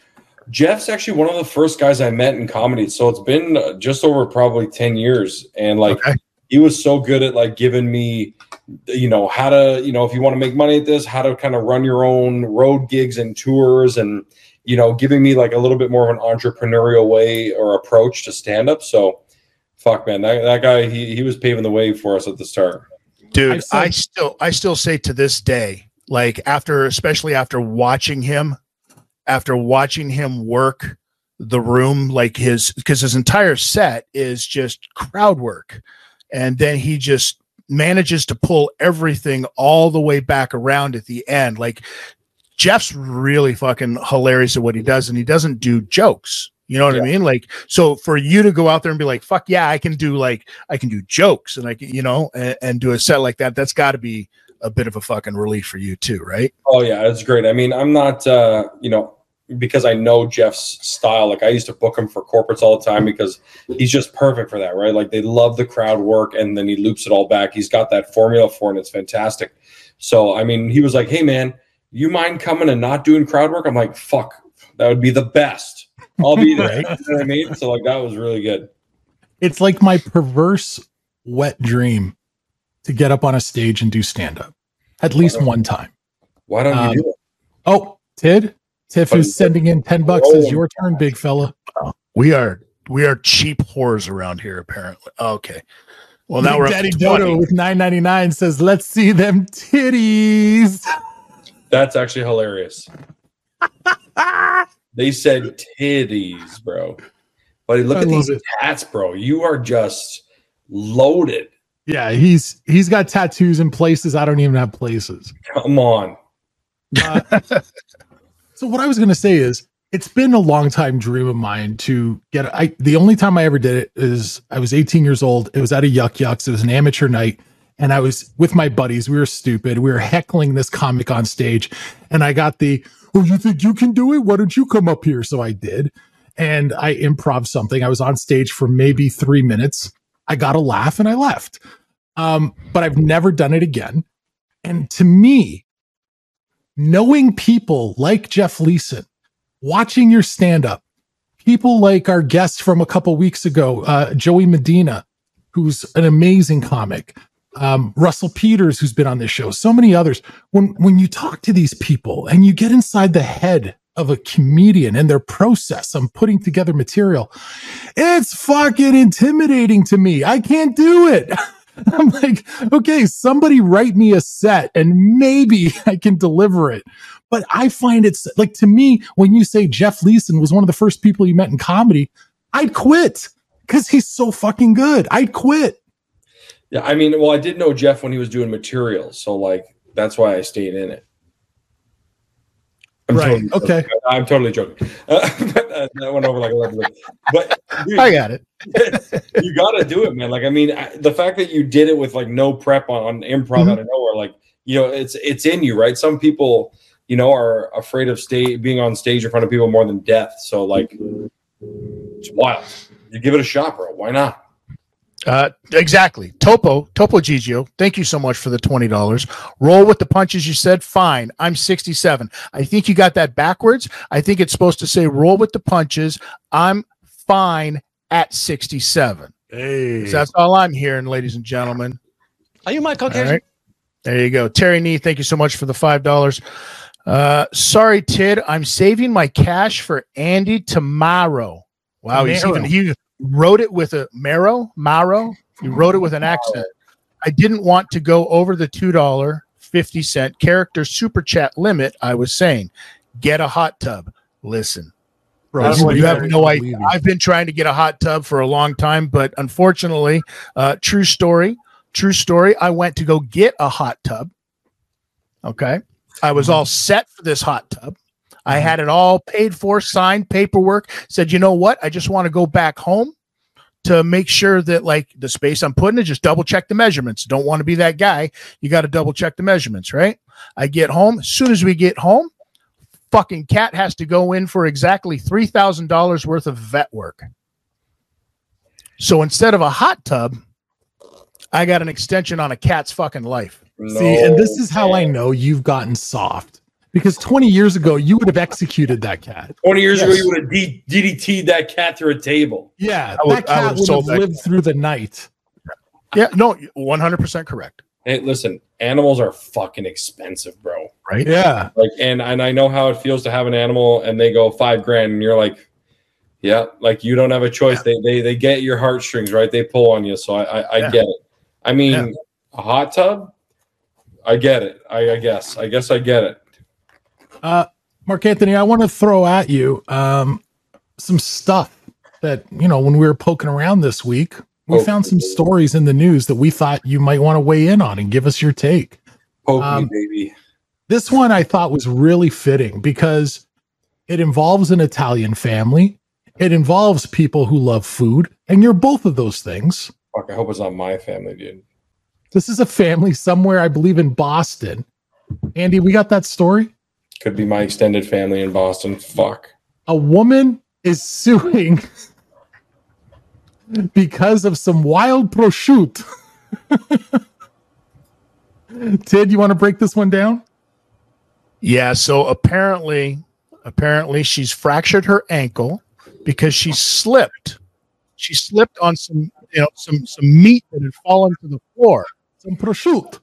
Jeff's actually one of the first guys I met in comedy. So it's been just over probably 10 years. And like, he was so good at like giving me, how to, if you want to make money at this, how to kind of run your own road gigs and tours and, giving me like a little bit more of an entrepreneurial way or approach to stand up. So fuck, man, that guy, he was paving the way for us at the start. Dude, I still say to this day, like especially after watching him work the room, like because his entire set is just crowd work. And then he just manages to pull everything all the way back around at the end. Like Jeff's really fucking hilarious at what he does. And he doesn't do jokes. You know what I mean? Like, so for you to go out there and be like, fuck yeah, I can do jokes and and do a set like that. That's gotta be a bit of a fucking relief for you too, right? Oh yeah, that's great. I mean, I'm not, because I know Jeff's style. Like I used to book him for corporates all the time because he's just perfect for that, right? Like they love the crowd work and then he loops it all back. He's got that formula for it and it's fantastic. So, I mean, he was like, hey man, you mind coming and not doing crowd work? I'm like, fuck, that would be the best. I'll be there. You know what I mean? So like that was really good. It's like my perverse wet dream to get up on a stage and do stand-up at least one time. Why don't you do it? Oh, Tiff is sending in $10. It's your turn, big fella. We are cheap whores around here, apparently. Okay. Well, now we're Daddy Dodo with $9.99 says, "Let's see them titties." That's actually hilarious. They said titties, bro. But look at these tats, bro. You are just loaded. Yeah, he's got tattoos in places I don't even have places. Come on. So what I was going to say is, it's been a long time dream of mine to get. The only time I ever did it is I was 18 years old. It was at a Yuck Yucks. It was an amateur night, and I was with my buddies. We were stupid. We were heckling this comic on stage, and I got "Oh, you think you can do it? Why don't you come up here?" So I did, and I improv something. I was on stage for maybe 3 minutes. I got a laugh, and I left. But I've never done it again. And to me, knowing people like Jeff Leeson, watching your stand-up, people like our guest from a couple weeks ago, Joey Medina, who's an amazing comic, Russell Peters, who's been on this show, so many others. When you talk to these people and you get inside the head of a comedian and their process on putting together material, it's fucking intimidating to me. I can't do it. I'm like, okay, somebody write me a set and maybe I can deliver it. But I find it's like, to me, when you say Jeff Leeson was one of the first people you met in comedy, I'd quit because he's so fucking good. I'd quit. Yeah, I mean, well, I did know Jeff when he was doing materials, so like that's why I stayed in it. I'm totally joking. That went over like a little bit. But dude, I got it. You got to do it, man. Like, I mean, the fact that you did it with like no prep on improv out of nowhere, like, it's in you, right? Some people, are afraid of being on stage in front of people more than death. So like, it's wild. You give it a shot, bro. Why not? Exactly. Topo Gigio, thank you so much for the $20. Roll with the punches, you said. Fine. I'm 67. I think you got that backwards. I think it's supposed to say roll with the punches. I'm fine at 67. Hey. So that's all I'm hearing, ladies and gentlemen. Are you my Caucasian? Right. There you go. Terry Nee, thank you so much for the $5. Sorry, Tid. I'm saving my cash for Andy tomorrow. Wow, he wrote it with a Maro. He wrote it with an accent. I didn't want to go over the $2.50 character super chat limit. I was saying, get a hot tub. Listen, bro, you have no idea. I've been trying to get a hot tub for a long time, but unfortunately, true story. I went to go get a hot tub. Okay. I was all set for this hot tub. I had it all paid for, signed paperwork, said, you know what? I just want to go back home to make sure that like the space I'm putting it, just double check the measurements. Don't want to be that guy. You got to double check the measurements, right? I get home. As soon as we get home, fucking cat has to go in for exactly $3,000 worth of vet work. So instead of a hot tub, I got an extension on a cat's fucking life. See, and this is how I know you've gotten soft. Because 20 years ago, you would have executed that cat. 20 years ago, you would have DDT'd that cat through a table. Yeah, that cat would have lived through the night. Yeah, no, 100% correct. Hey, listen, animals are fucking expensive, bro. Right? Yeah. Like, and I know how it feels to have an animal and they go $5,000 and you're like, yeah, like you don't have a choice. Yeah. They get your heartstrings, right? They pull on you. So I get it. I mean, a hot tub, I get it. I guess I get it. Mark Anthony, I want to throw at you some stuff that, you know, when we were poking around this week, we found some stories in the news that we thought you might want to weigh in on and give us your take. Poke me, baby. This one I thought was really fitting because it involves an Italian family. It involves people who love food, and you're both of those things. Fuck, I hope it's not my family, dude. This is a family somewhere, I believe, in Boston. Andy, we got that story? Could be my extended family in Boston. Fuck. A woman is suing because of some wild prosciutto. Tid, you want to break this one down? Yeah, so apparently she's fractured her ankle because she slipped. She slipped on some meat that had fallen to the floor. Some prosciutto.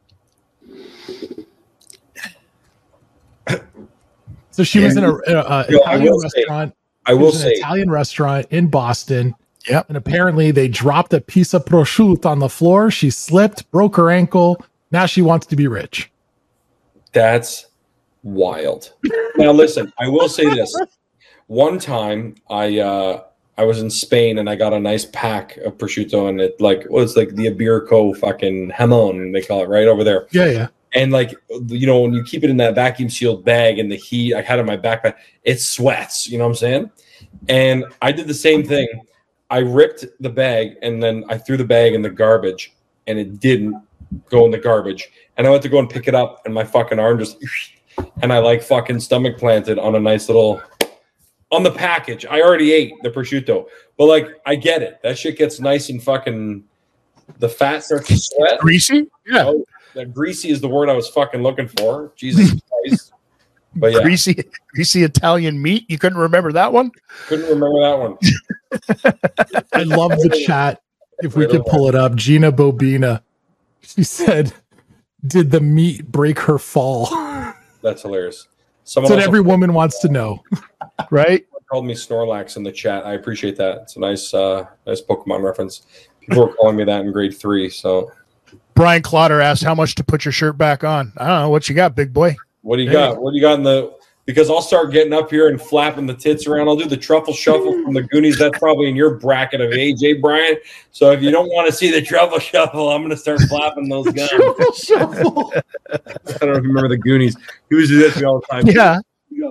So she was in an Italian restaurant. Italian restaurant in Boston. Yep. And apparently they dropped a piece of prosciutto on the floor. She slipped, broke her ankle. Now she wants to be rich. That's wild. Now listen, I will say this. One time I was in Spain and I got a nice pack of prosciutto and it like was like the Iberico fucking jamon, they call it, right over there. Yeah. And like, you know, when you keep it in that vacuum sealed bag and the heat, I had it in my backpack, it sweats, you know what I'm saying? And I did the same thing. I ripped the bag and then I threw the bag in the garbage and it didn't go in the garbage. And I went to go and pick it up and my fucking arm just, and I like fucking stomach planted on a nice little, on the package. I already ate the prosciutto, but like, I get it. That shit gets nice and fucking, the fat starts to sweat. Greasy? Yeah. Oh, greasy is the word I was fucking looking for. Jesus Christ. But yeah. Greasy Italian meat. You couldn't remember that one? Couldn't remember that one. I love the chat. If we could pull it up, Gina Bobina. She said, "Did the meat break her fall?" That's hilarious. That's what every woman wants to know, right? Called me Snorlax in the chat. I appreciate that. It's a nice Pokemon reference. People were calling me that in grade 3. So Brian Clotter asked how much to put your shirt back on. I don't know what you got, big boy. What do you got? What do you got in the? Because I'll start getting up here and flapping the tits around. I'll do the truffle shuffle from the Goonies. That's probably in your bracket of age, Brian. So if you don't want to see the truffle shuffle, I'm going to start flapping those guns. Truffle shuffle. I don't know if you remember the Goonies. He was do that to me all the time. Yeah.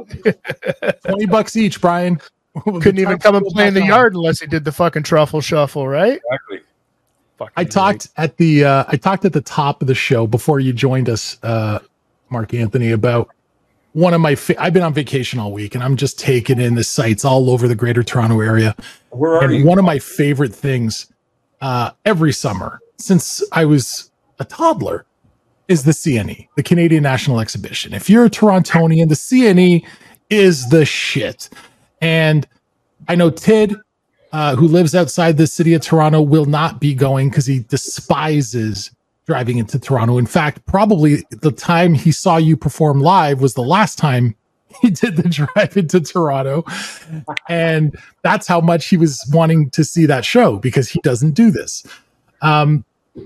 $20 each, Brian. Couldn't even come and play in the yard unless he did the fucking truffle shuffle, right? Exactly. I talked at the top of the show before you joined us, Mark Anthony, about one of my I've been on vacation all week and I'm just taking in the sights all over the greater Toronto area. Where are you? One of my favorite things every summer since I was a toddler is the CNE, the Canadian National Exhibition. If you're a Torontonian, the CNE is the shit. And I know Tid, who lives outside the city of Toronto, will not be going because he despises driving into Toronto. In fact, probably the time he saw you perform live was the last time he did the drive into Toronto. And that's how much he was wanting to see that show because he doesn't do this. I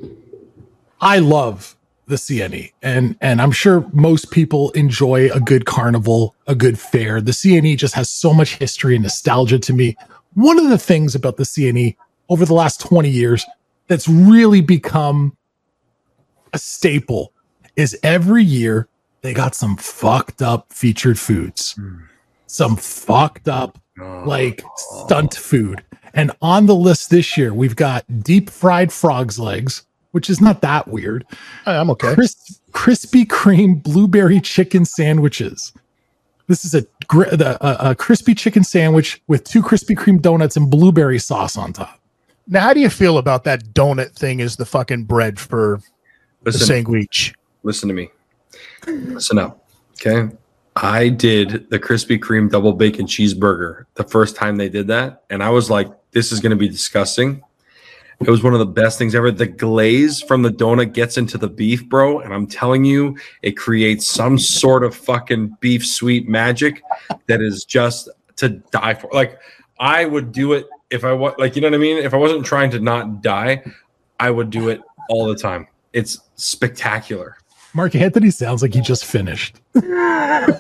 love the CNE and I'm sure most people enjoy a good carnival, a good fair. The CNE just has so much history and nostalgia to me. One of the things about the CNE over the last 20 years that's really become a staple is every year they got some fucked up featured foods, some fucked up like stunt food. And on the list this year, we've got deep fried frog's legs, which is not that weird. I'm okay. Krispy Kreme blueberry chicken sandwiches. This is a crispy chicken sandwich with 2 Krispy Kreme donuts and blueberry sauce on top. Now, how do you feel about that donut thing as the fucking bread for the sandwich? Listen to me. Listen up. Okay. I did the Krispy Kreme double bacon cheeseburger the first time they did that, and I was like, this is going to be disgusting. It was one of the best things ever. The glaze from the donut gets into the beef, bro, and I'm telling you, it creates some sort of fucking beef sweet magic that is just to die for. Like, I would do it if I was, like, you know what I mean? If I wasn't trying to not die, I would do it all the time. It's spectacular. Mark Anthony sounds like he just finished. I'm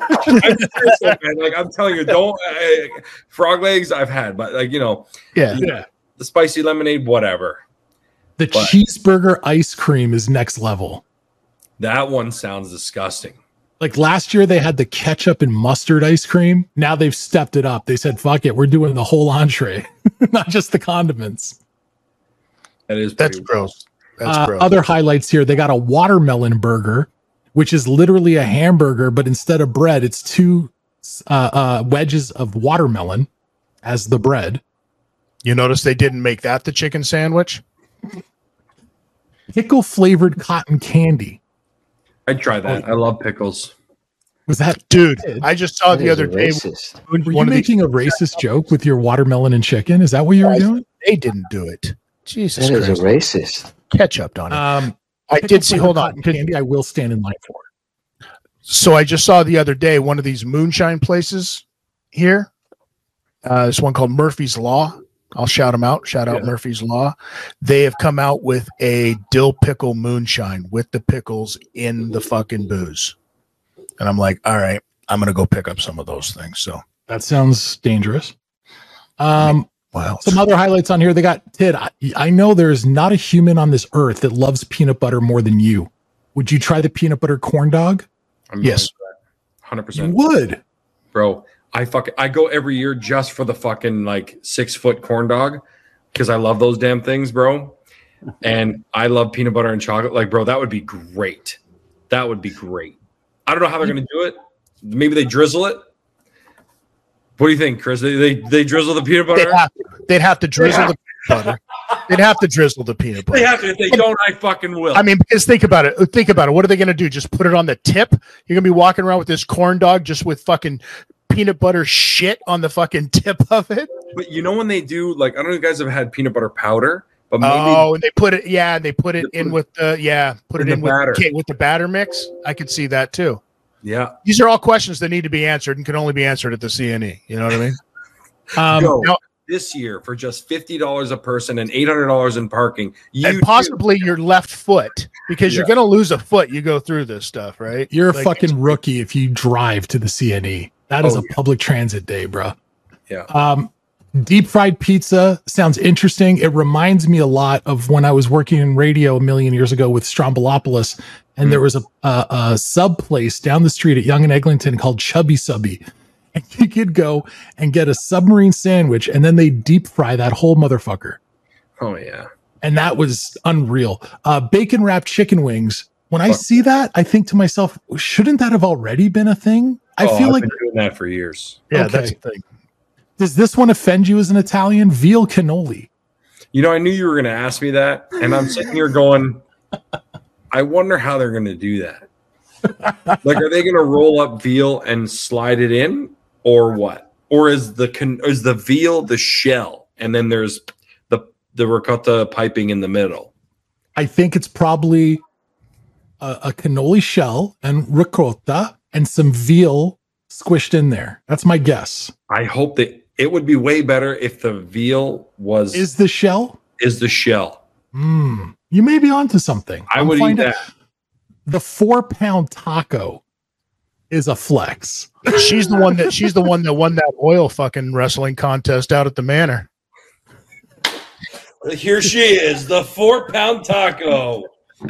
telling you, don't frog legs I've had, but like, you know, Yeah. the spicy lemonade, whatever. The cheeseburger ice cream is next level. That one sounds disgusting. Like last year they had the ketchup and mustard ice cream. Now they've stepped it up. They said, fuck it, we're doing the whole entree, not just the condiments. That's gross. That's gross. Other highlights here, they got a watermelon burger, which is literally a hamburger, but instead of bread, it's two wedges of watermelon as the bread. You notice they didn't make that the chicken sandwich? Pickle flavored cotton candy. I'd try that. I love pickles. Was that, dude? I just saw the other day. Were you making a racist joke with your watermelon and chicken? Is that what you were doing? They didn't do it. Jesus That Christ. is a racist. Ketchup on it. I did see. Hold on. Candy, I will stand in line for it. So I just saw the other day one of these moonshine places here. This one called Murphy's Law. I'll shout them out. Shout out Murphy's Law. They have come out with a dill pickle moonshine with the pickles in the fucking booze. And I'm like, all right, I'm going to go pick up some of those things. So that sounds dangerous. Wow. Some other highlights on here. They got Tid. I know there's not a human on this earth that loves peanut butter more than you. Would you try the peanut butter corn dog? Yes. 100%. You would. Bro, I go every year just for the fucking like 6-foot corn dog because I love those damn things, bro. And I love peanut butter and chocolate. Like, bro, that would be great. That would be great. I don't know how they're going to do it. Maybe they drizzle it. What do you think, Chris? They drizzle the peanut butter? They'd have to drizzle the peanut butter. They'd have to drizzle the peanut butter. They have to. If they don't, I fucking will. I mean, because think about it. What are they going to do? Just put it on the tip? You're going to be walking around with this corn dog just with fucking peanut butter shit on the fucking tip of it? But you know when they do, like, I don't know if you guys have had peanut butter powder, but maybe and they put it, they put it in with the, with the batter mix. I could see that too. Yeah. These are all questions that need to be answered and can only be answered at the CNE. You know what I mean? This year for just $50 a person and $800 in parking, and possibly your left foot, because you're going to lose a foot. You go through this stuff, right? You're a fucking rookie if you drive to the CNE. That is a public transit day, bro. Yeah. Deep fried pizza sounds interesting. It reminds me a lot of when I was working in radio a million years ago with Strombolopoulos, and there was a sub place down the street at Yonge and Eglinton called Chubby Subby. And you could go and get a submarine sandwich, and then they deep fry that whole motherfucker. Oh, yeah. And that was unreal. Bacon wrapped chicken wings. When I see that, I think to myself, shouldn't that have already been a thing? I feel I've like been doing that for years. Yeah, that's the thing. Does this one offend you as an Italian? Veal cannoli. You know, I knew you were going to ask me that, and I'm sitting here going, I wonder how they're going to do that. Like, are they going to roll up veal and slide it in, or what? Or is the veal the shell, and then there's the ricotta piping in the middle? I think it's probably a cannoli shell and ricotta and some veal squished in there. That's my guess. I hope that it would be way better if the veal is the shell. You may be onto something. I would eat that. The 4-pound taco is a flex. She's the one that won that oil fucking wrestling contest out at the Manor. Here she is, the 4-pound taco.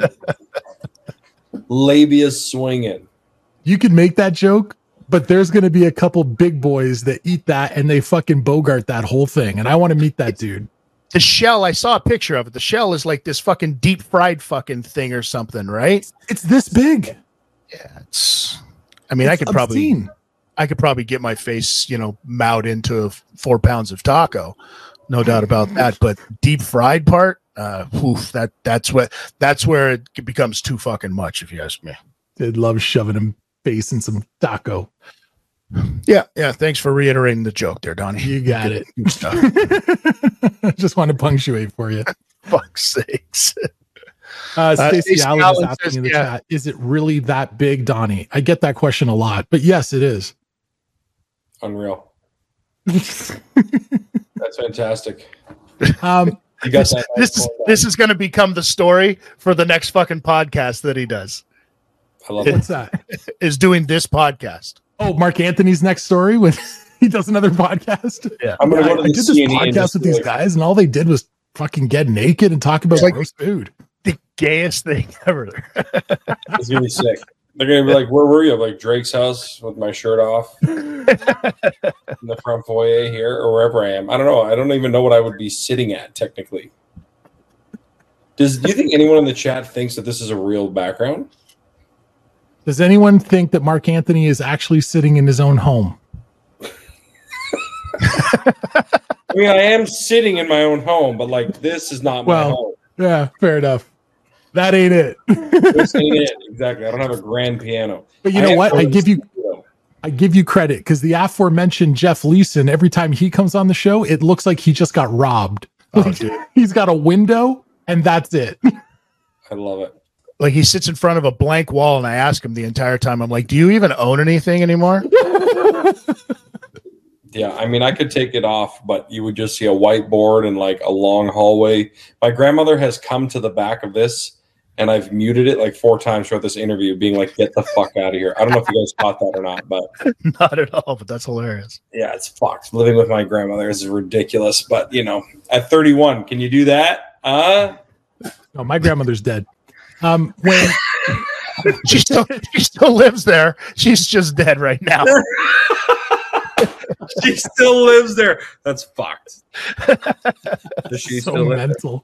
Labia swinging. You could make that joke, but there's going to be a couple big boys that eat that and they fucking Bogart that whole thing. And I want to meet that dude. The shell, I saw a picture of it. The shell is like this fucking deep fried fucking thing or something, right? It's this big. Yeah, I could probably get my face, mowed into 4 pounds of taco. No doubt about that. But deep fried part, that's where it becomes too fucking much, if you ask me. I'd love shoving him face and some taco. Yeah. Thanks for reiterating the joke there, Donnie. You got it. Just want to punctuate for you. Fuck's sakes. Stacey Allen is Allen asking says, in the chat, is it really that big, Donnie? I get that question a lot, but yes, it is. Unreal. That's fantastic. You got this is going to become the story for the next fucking podcast that he does. I love What's that? Is doing this podcast. Oh, Mark Anthony's next story when he does another podcast. Yeah, I'm gonna go to I the did this CNN podcast with these guys, and all they did was fucking get naked and talk about like- gross food. The gayest thing ever. It's gonna be sick. They're gonna be like, "Where were you?" I'm like Drake's house with my shirt off in the front foyer here, or wherever I am. I don't know. I don't even know what I would be sitting at technically. Do you think anyone in the chat thinks that this is a real background? Does anyone think that Mark Anthony is actually sitting in his own home? I mean, I am sitting in my own home, but like this is not my home. Yeah, fair enough. That ain't it. This ain't it. Exactly. I don't have a grand piano. But you know what? I give you credit because the aforementioned Jeff Leeson, every time he comes on the show, it looks like he just got robbed. Oh, dude. He's got a window and that's it. I love it. Like he sits in front of a blank wall, and I ask him the entire time, I'm like, do you even own anything anymore? Yeah, I mean, I could take it off, but you would just see a whiteboard and like a long hallway. My grandmother has come to the back of this, and I've muted it like 4 times throughout this interview, being like, "Get the fuck out of here!" I don't know if you guys caught that or not, but Not at all, but that's hilarious. yeah, it's fucked. Living with my grandmother is ridiculous, but you know, at 31, can you do that? No, my grandmother's dead. When She still lives there. She's just dead right now. She still lives there. That's fucked. Does she so still live mental.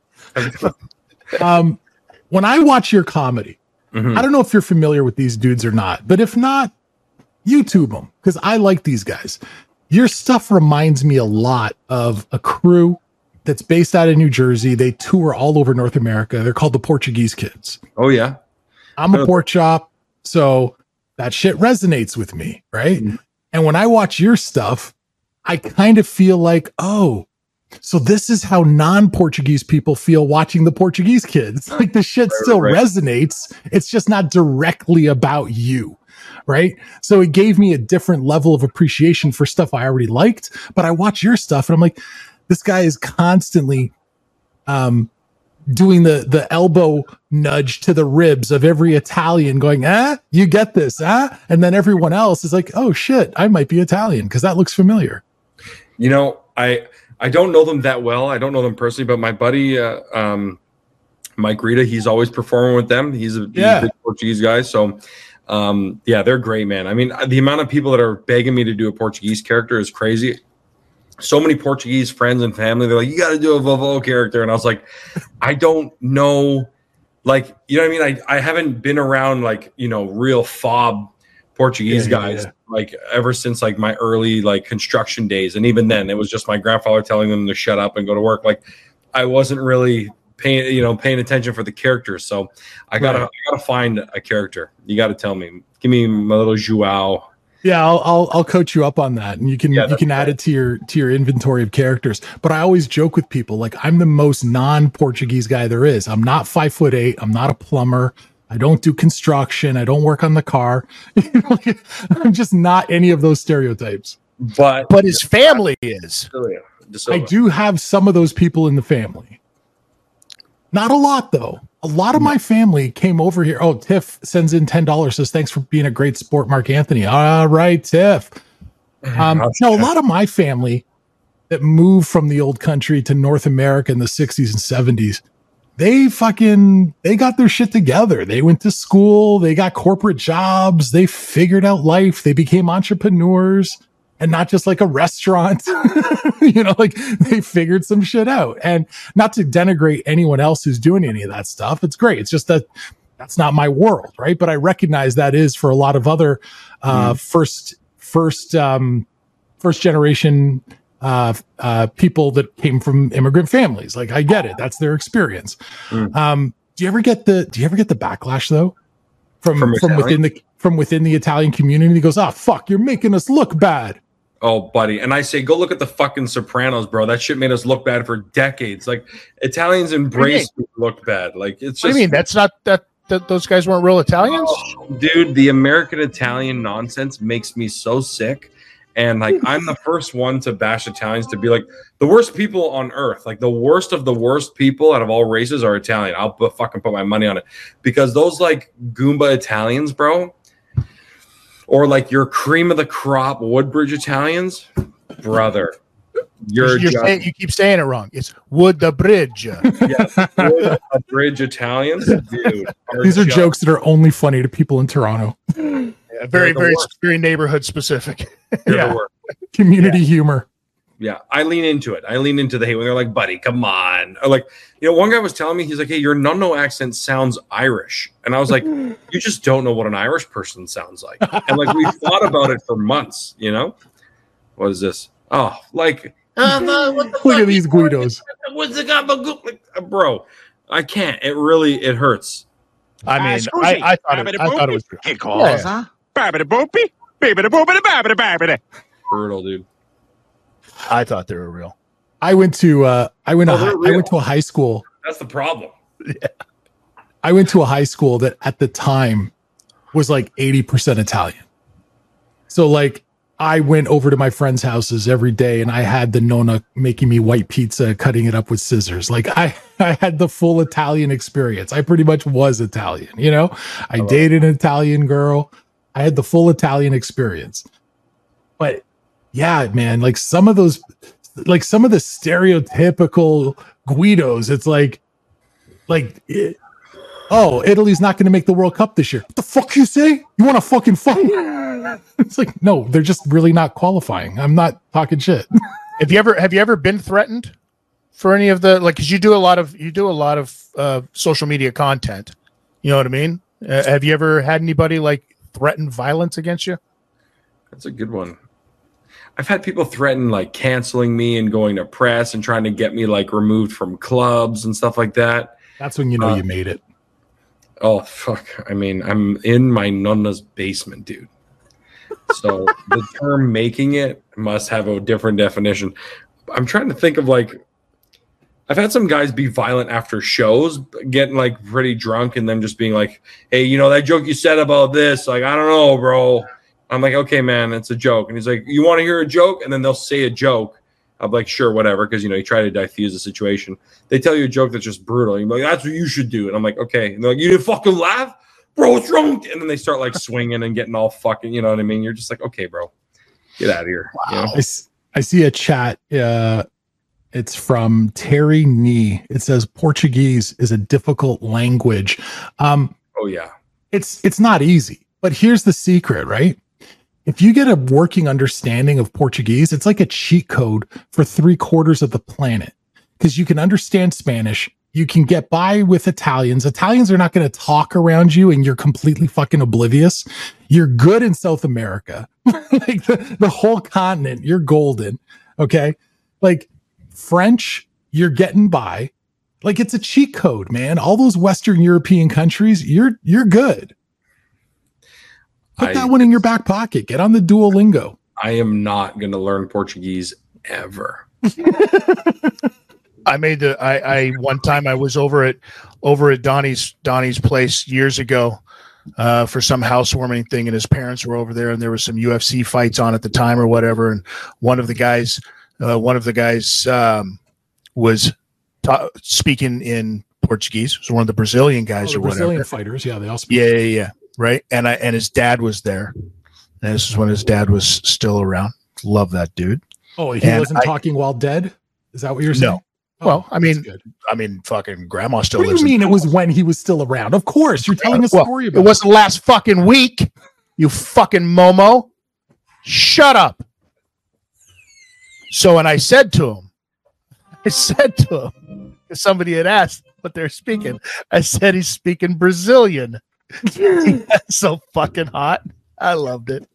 When I watch your comedy, Mhm. I don't know if you're familiar with these dudes or not, but if not, YouTube them because I like these guys. Your stuff reminds me a lot of a crew that's based out of New Jersey. They tour all over North America. They're called the Portuguese Kids. Oh yeah. I'm a pork chop, so that shit resonates with me, right? Mhm. And when I watch your stuff, I kind of feel like, oh, so this is how non-Portuguese people feel watching the Portuguese Kids. Like the shit still resonates. It's just not directly about you, right? So it gave me a different level of appreciation for stuff I already liked. But I watch your stuff and I'm like, this guy is constantly doing the elbow nudge to the ribs of every Italian going, you get this, and then everyone else is like, oh shit, I might be Italian because that looks familiar. You know, I don't know them that well. I don't know them personally, but my buddy Mike Rita, he's always performing with them. He's a big Portuguese guy. So yeah, they're great, man. I mean, the amount of people that are begging me to do a Portuguese character is crazy. So many Portuguese friends and family, they're like, you got to do a Vovô character. And I was like, I don't know. Like, you know what I mean? I haven't been around like, you know, real fob Portuguese guys like ever since like my early like construction days. And even then it was just my grandfather telling them to shut up and go to work. Like I wasn't really paying attention for the characters. So I gotta find a character. You got to tell me, give me my little João. Yeah, I'll coach you up on that, and you can add it to your inventory of characters. But I always joke with people like I'm the most non-Portuguese guy there is. I'm not 5'8". I'm not a plumber. I don't do construction. I don't work on the car. I'm just not any of those stereotypes. But his family is. I do have some of those people in the family. Not a lot though. A lot of my family came over here. Oh, Tiff sends in $10. Says thanks for being a great sport, Mark Anthony. All right, Tiff. No, a lot of my family that moved from the old country to North America in the 60s and 70s, they got their shit together. They went to school. They got corporate jobs. They figured out life. They became entrepreneurs. And not just like a restaurant, like they figured some shit out. And not to denigrate anyone else who's doing any of that stuff. It's great. It's just that that's not my world, right? But I recognize that is for a lot of other first generation people that came from immigrant families. Like I get it. That's their experience. Do you ever get the backlash though from within the Italian community. He goes, "Ah, fuck, you're making us look bad." Oh, buddy. And I say, go look at the fucking Sopranos, bro. That shit made us look bad for decades. Like, Italians embrace look bad. Like, it's just. What do you mean? That's not that those guys weren't real Italians? Oh, dude, the American Italian nonsense makes me so sick. And, like, I'm the first one to bash Italians, to be like, the worst people on earth. Like, the worst of the worst people out of all races are Italian. I'll fucking put my money on it. Because those, like, Goomba Italians, bro, or like your cream of the crop Woodbridge Italians, brother, you keep saying it wrong. It's Woodbridge. Yes, Woodbridge Italians, dude. These are jokes that are only funny to people in Toronto. Yeah, very neighborhood specific. Yeah, community humor. Yeah, I lean into it. I lean into the hate when they're like, "Buddy, come on!" Or like, one guy was telling me, he's like, "Hey, your no accent sounds Irish," and I was like, "You just don't know what an Irish person sounds like." And like, we thought about it for months. What is this? Oh, like, look at these Guidos. What's the bro? I can't. It hurts. I mean, I thought it was true. Che cosa? Brutal, dude. I thought they were real. I went to a high school. That's the problem. Yeah. I went to a high school that at the time was like 80% Italian. So like I went over to my friends' houses every day and I had the nonna making me white pizza, cutting it up with scissors. Like I had the full Italian experience. I pretty much was Italian, I dated an Italian girl. I had the full Italian experience. But yeah, man, like some of the stereotypical Guidos, it's like, Italy's not going to make the World Cup this year. What the fuck you say? You want to fucking fight? It's like, no, they're just really not qualifying. I'm not talking shit. Have you ever been threatened for any of the, like, cause you do a lot of social media content. You know what I mean? Have you ever had anybody like threaten violence against you? That's a good one. I've had people threaten like canceling me and going to press and trying to get me like removed from clubs and stuff like that. That's when you know you made it. Oh, fuck. I mean, I'm in my nonna's basement, dude. So the term making it must have a different definition. I'm trying to think of like, I've had some guys be violent after shows, getting like pretty drunk and them just being like, "Hey, that joke you said about this, like, I don't know, bro." I'm like, "Okay, man, it's a joke." And he's like, "You want to hear a joke?" And then they'll say a joke. I'm like, "Sure, whatever," because you try to diffuse the situation. They tell you a joke that's just brutal. You're like, "That's what you should do." And I'm like, "Okay." And they're like, "You didn't fucking laugh, bro? What's wrong?" And then they start like swinging and getting all fucking, you know what I mean? You're just like, "Okay, bro, get out of here." Wow. I see a chat. It's from Terry Nee. It says Portuguese is a difficult language. Oh yeah, it's not easy. But here's the secret, right? If you get a working understanding of Portuguese, it's like a cheat code for 3/4 of the planet, because you can understand Spanish. You can get by with Italians. Italians are not going to talk around you and you're completely fucking oblivious. You're good in South America, like the whole continent. You're golden. Okay. Like French, you're getting by. Like it's a cheat code, man. All those Western European countries, you're good. Put that one in your back pocket. Get on the Duolingo. I am not going to learn Portuguese ever. I one time I was over at Donnie's place years ago for some housewarming thing, and his parents were over there, and there was some UFC fights on at the time or whatever, and one of the guys was speaking in Portuguese. It was one of the Brazilian guys or whatever. Brazilian fighters, yeah, they all speak. Yeah. Right. And his dad was there. And this is when his dad was still around. Love that dude. Oh, he wasn't talking while dead? Is that what you're saying? No. Well, I mean, fucking grandma still lives. What do you mean it was when he was still around? Of course, you're telling a story about it. It wasn't last fucking week, you fucking Momo. Shut up. So, and I said to him, because somebody had asked what they're speaking. I said he's speaking Brazilian. That's so fucking hot. I loved it.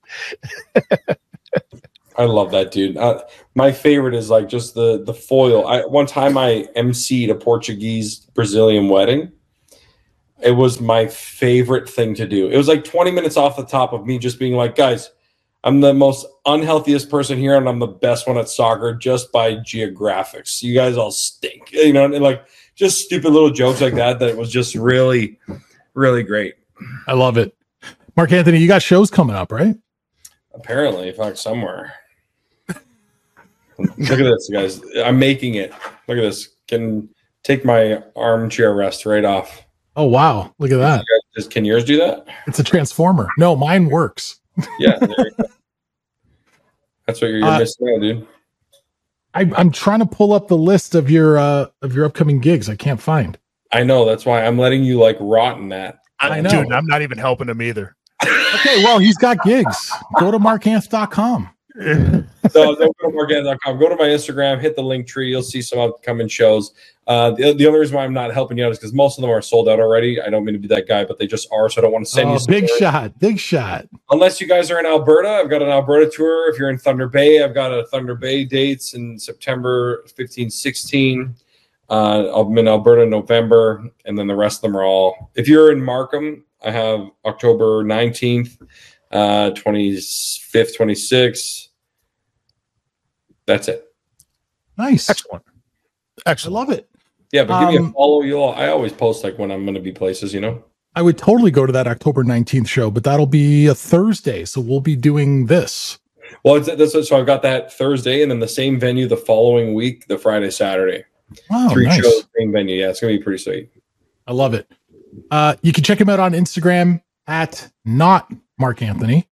I love that, dude. My favorite is like just the foil. One time I emceed a Portuguese Brazilian wedding. It was my favorite thing to do. It was like 20 minutes off the top of me just being like, guys, I'm the most unhealthiest person here, and I'm the best one at soccer just by geographics. You guys all stink. You know, and like just stupid little jokes like that it was just really, really great. I love it. Mark Anthony, you got shows coming up, right? Apparently, in fact, somewhere. Look at this, guys. I'm making it. Look at this. Can take my armchair rest right off. Oh, wow. Look at that. Can yours do that? It's a transformer. No, mine works. Yeah. There you go. That's what you're missing out, dude. I'm trying to pull up the list of your upcoming gigs. I can't find. I know. That's why I'm letting you like rot in that. I know. Dude, I'm not even helping him either. Okay, well, he's got gigs. Go to markanth.com. So don't go to markanth.com. Go to my Instagram, hit the link tree. You'll see some upcoming shows. The only reason why I'm not helping you out is because most of them are sold out already. I don't mean to be that guy, but they just are, so I don't want to send you some big shot. Unless you guys are in Alberta, I've got an Alberta tour. If you're in Thunder Bay, I've got a Thunder Bay dates in September 15, 16. I'm in Alberta in November, and then the rest of them are all. If you're in Markham, I have October 19th, 25th, 26th. That's it. Nice. Excellent. I love it. Yeah, but give me a follow. I always post like when I'm going to be places, you know? I would totally go to that October 19th show, but that'll be a Thursday. So we'll be doing this. Well, so I've got that Thursday and then the same venue the following week, the Friday, Saturday. Wow, 3 nice. shows, same venue. Yeah, it's going to be pretty sweet. I love it. You can check him out on Instagram at not Mark Anthony.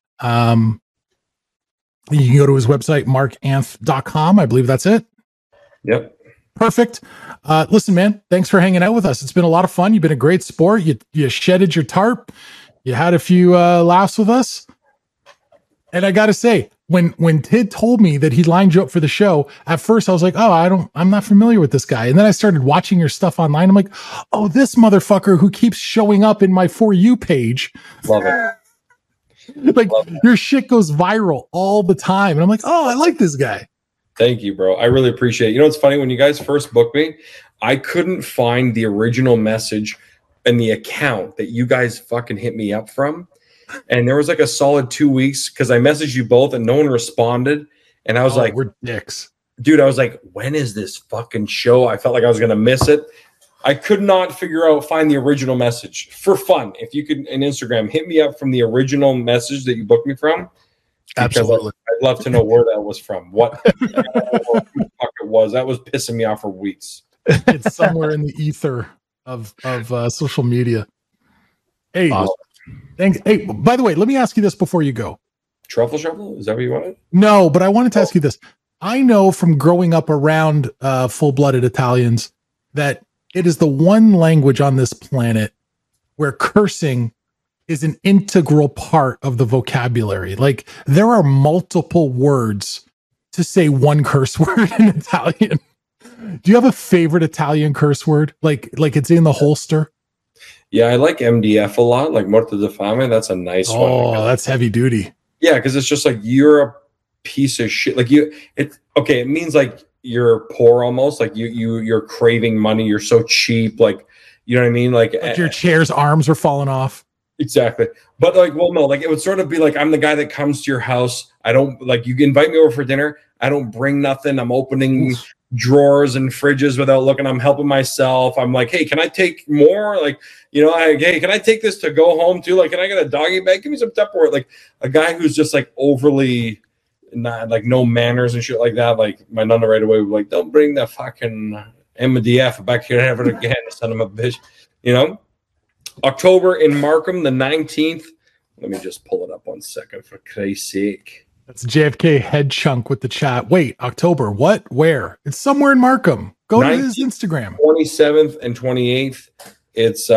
You can go to his website, markanth.com. I believe that's it. Yep. Perfect. Listen, man, thanks for hanging out with us. It's been a lot of fun. You've been a great sport. You shedded your tarp. You had a few laughs with us. And I got to say, when Tid told me that he lined you up for the show, at first I was like, oh, I'm not familiar with this guy. And then I started watching your stuff online. I'm like, oh, this motherfucker who keeps showing up in my For You page. Love it. Like your shit goes viral all the time. And I'm like, oh, I like this guy. Thank you, bro. I really appreciate it. You know, it's funny when you guys first booked me, I couldn't find the original message in the account that you guys fucking hit me up from. And there was like a solid 2 weeks because I messaged you both and no one responded. And I was like, we're dicks. Dude, I was like, when is this fucking show? I felt like I was going to miss it. I could not find the original message. For fun, if you could, in Instagram, hit me up from the original message that you booked me from. Absolutely. I'd love to know where that was from. What the fuck it was. That was pissing me off for weeks. It's somewhere in the ether of social media. Hey, Awesome. thanks. Hey, by the way, let me ask you this before you go. Truffle shuffle? Is that what you wanted? No, but I wanted to ask you this. I know from growing up around full-blooded Italians that it is the one language on this planet where cursing is an integral part of the vocabulary. Like there are multiple words to say one curse word in Italian. Do you have a favorite Italian curse word? Like it's in the holster? Yeah, I like MDF a lot, like Morte di Fame. That's a nice one. Oh, that's heavy duty. Yeah, because it's just like you're a piece of shit. Like it means like you're poor almost. Like you're craving money. You're so cheap. Like, you know what I mean? Like your chair's arms are falling off. Exactly. But like, well, no, like it would sort of be like, I'm the guy that comes to your house. I don't like, you invite me over for dinner. I don't bring nothing. I'm opening drawers and fridges without looking. I'm helping myself. I'm like, hey, can I take more? Like, you know, hey, can I take this to go home too? Like, can I get a doggy bag? Give me some Tupperware. Like a guy who's just like overly not like no manners and shit like that. Like my nonna right away would be like, don't bring the fucking MDF back here ever again, son of a bitch. You know? October in Markham, the 19th. Let me just pull it up 1 second for Christ's sake. That's JFK head chunk with the chat. Wait, October, what? Where? It's somewhere in Markham. Go to his Instagram. 27th and 28th. It's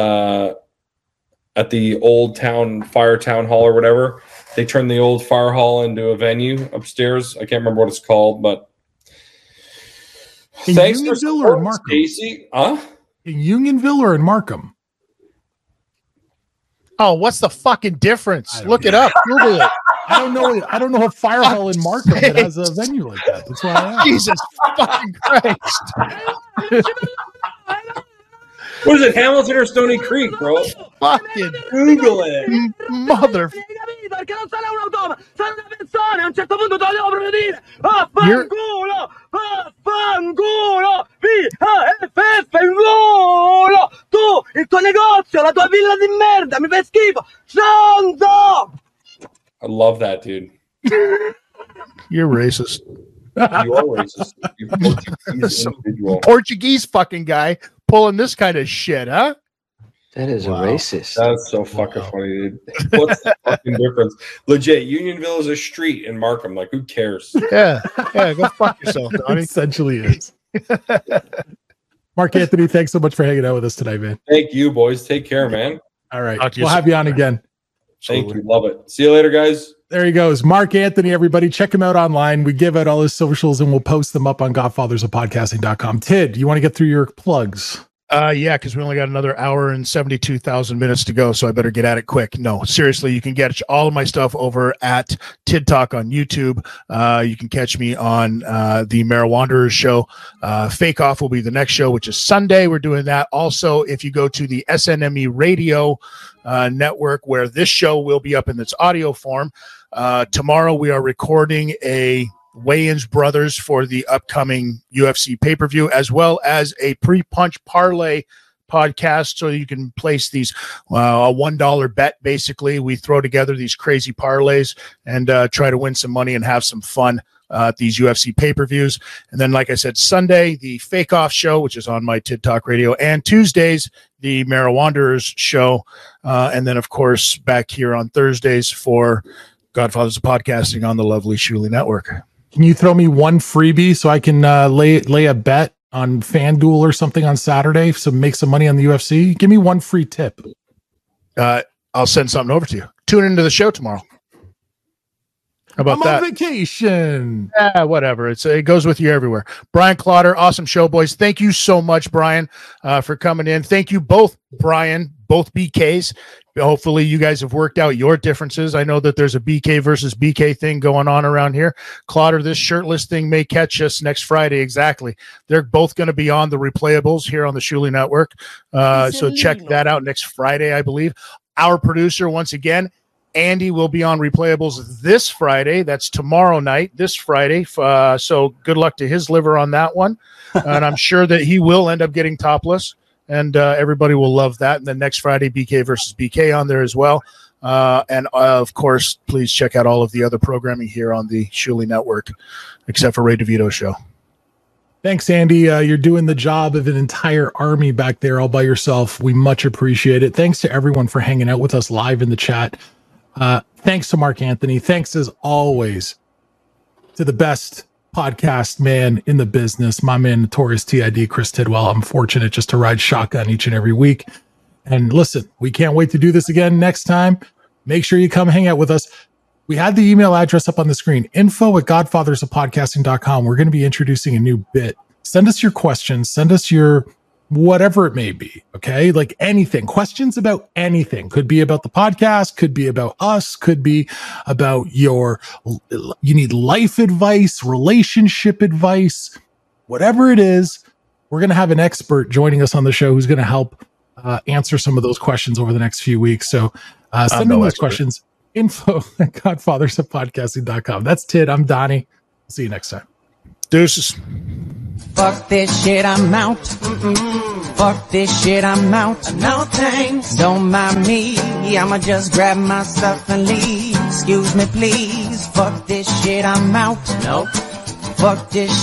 at the old fire town hall or whatever. They turned the old fire hall into a venue upstairs. I can't remember what it's called, but in thanks Unionville for or in Markham? Stacy. In Unionville or in Markham? Oh, what's the fucking difference? Look it up. Google it. I don't know a fire hall in Markham that has a venue like that. That's why I asked. Jesus fucking Christ. What is it, Hamilton or Stony Creek, bro? Fucking Google it. mother. Perché non sarà un automa, sarà una persona, a un certo punto te lo devo prevedere. Vaffanculo, vaffanculo, vaffanculo. Tu, il tuo negozio, la tua villa di merda, mi fai schifo. Stronzo! I love that, dude. You're racist. You are racist. You Portuguese individual. Portuguese fucking guy pulling this kind of shit, huh? That is a racist. That's so fucking funny, dude. What's the fucking difference? Legit, Unionville is a street in Markham. Like, who cares? Yeah, go fuck yourself, It Donnie. essentially is. Mark Anthony, thanks so much for hanging out with us tonight, man. Thank you, boys. Take care, man. All right. Talk to you We'll soon. have you on again. Thank you. Love it. See you later, guys. There he goes. Mark Anthony, everybody. Check him out online. We give out all his socials and we'll post them up on godfathersofpodcasting.com. Tid, you want to get through your plugs? Yeah, because we only got another hour and 72,000 minutes to go, so I better get at it quick. No, seriously, you can get all of my stuff over at Tid Talk on YouTube. You can catch me on the Marijuanderers show. Fake Off will be the next show, which is Sunday. We're doing that. Also, if you go to the SNME Radio network, where this show will be up in its audio form, tomorrow we are recording a Wayans Brothers for the upcoming UFC pay-per-view, as well as a pre-punch parlay podcast, so you can place these a $1 bet. Basically, we throw together these crazy parlays and try to win some money and have some fun at these UFC pay-per-views. And then, like I said, Sunday, the Fake Off show, which is on my Tid Talk Radio, and Tuesdays, the Marijuanderers show. And then, of course, back here on Thursdays for Godfathers of Podcasting on the lovely Shuli Network. Can you throw me one freebie so I can lay a bet on FanDuel or something on Saturday to make some money on the UFC? Give me one free tip. I'll send something over to you. Tune into the show tomorrow. How about I'm that? on vacation. Yeah, whatever. It goes with you everywhere. Brian Clotter, awesome show, boys. Thank you so much, Brian, for coming in. Thank you both, Brian, both BKs. Hopefully you guys have worked out your differences. I know that there's a BK versus BK thing going on around here. Clotter, this shirtless thing may catch us next Friday. Exactly. They're both going to be on the replayables here on the Shuli Network. So check that out next Friday, I believe. Our producer, once again, Andy, will be on replayables this Friday. That's tomorrow night, this Friday. So good luck to his liver on that one. And I'm sure that he will end up getting topless. And everybody will love that. And then next Friday, BK versus BK on there as well. And of course, please check out all of the other programming here on the Shuli Network, except for Ray DeVito show. Thanks, Andy. You're doing the job of an entire army back there all by yourself. We much appreciate it. Thanks to everyone for hanging out with us live in the chat. Thanks to Mark Anthony. Thanks as always to the best podcast man in the business, my man, Notorious TID, Chris Tidwell. I'm fortunate just to ride shotgun each and every week. And listen, we can't wait to do this again next time. Make sure you come hang out with us. We had the email address up on the screen, info@godfathersofpodcasting.com. We're going to be introducing a new bit. Send us your questions. Send us your whatever it may be. Okay. Like anything, questions about anything. Could be about the podcast, could be about us, could be about you need life advice, relationship advice, whatever it is. We're going to have an expert joining us on the show who's going to help answer some of those questions over the next few weeks. So send in those questions. info@godfathersofpodcasting.com. That's Tid. I'm Donnie. See you next time. Deuces. Fuck this shit, I'm out. Fuck this shit, I'm out. No thanks. Don't mind me. I'ma just grab my stuff and leave. Excuse me, please. Fuck this shit, I'm out. Nope. Fuck this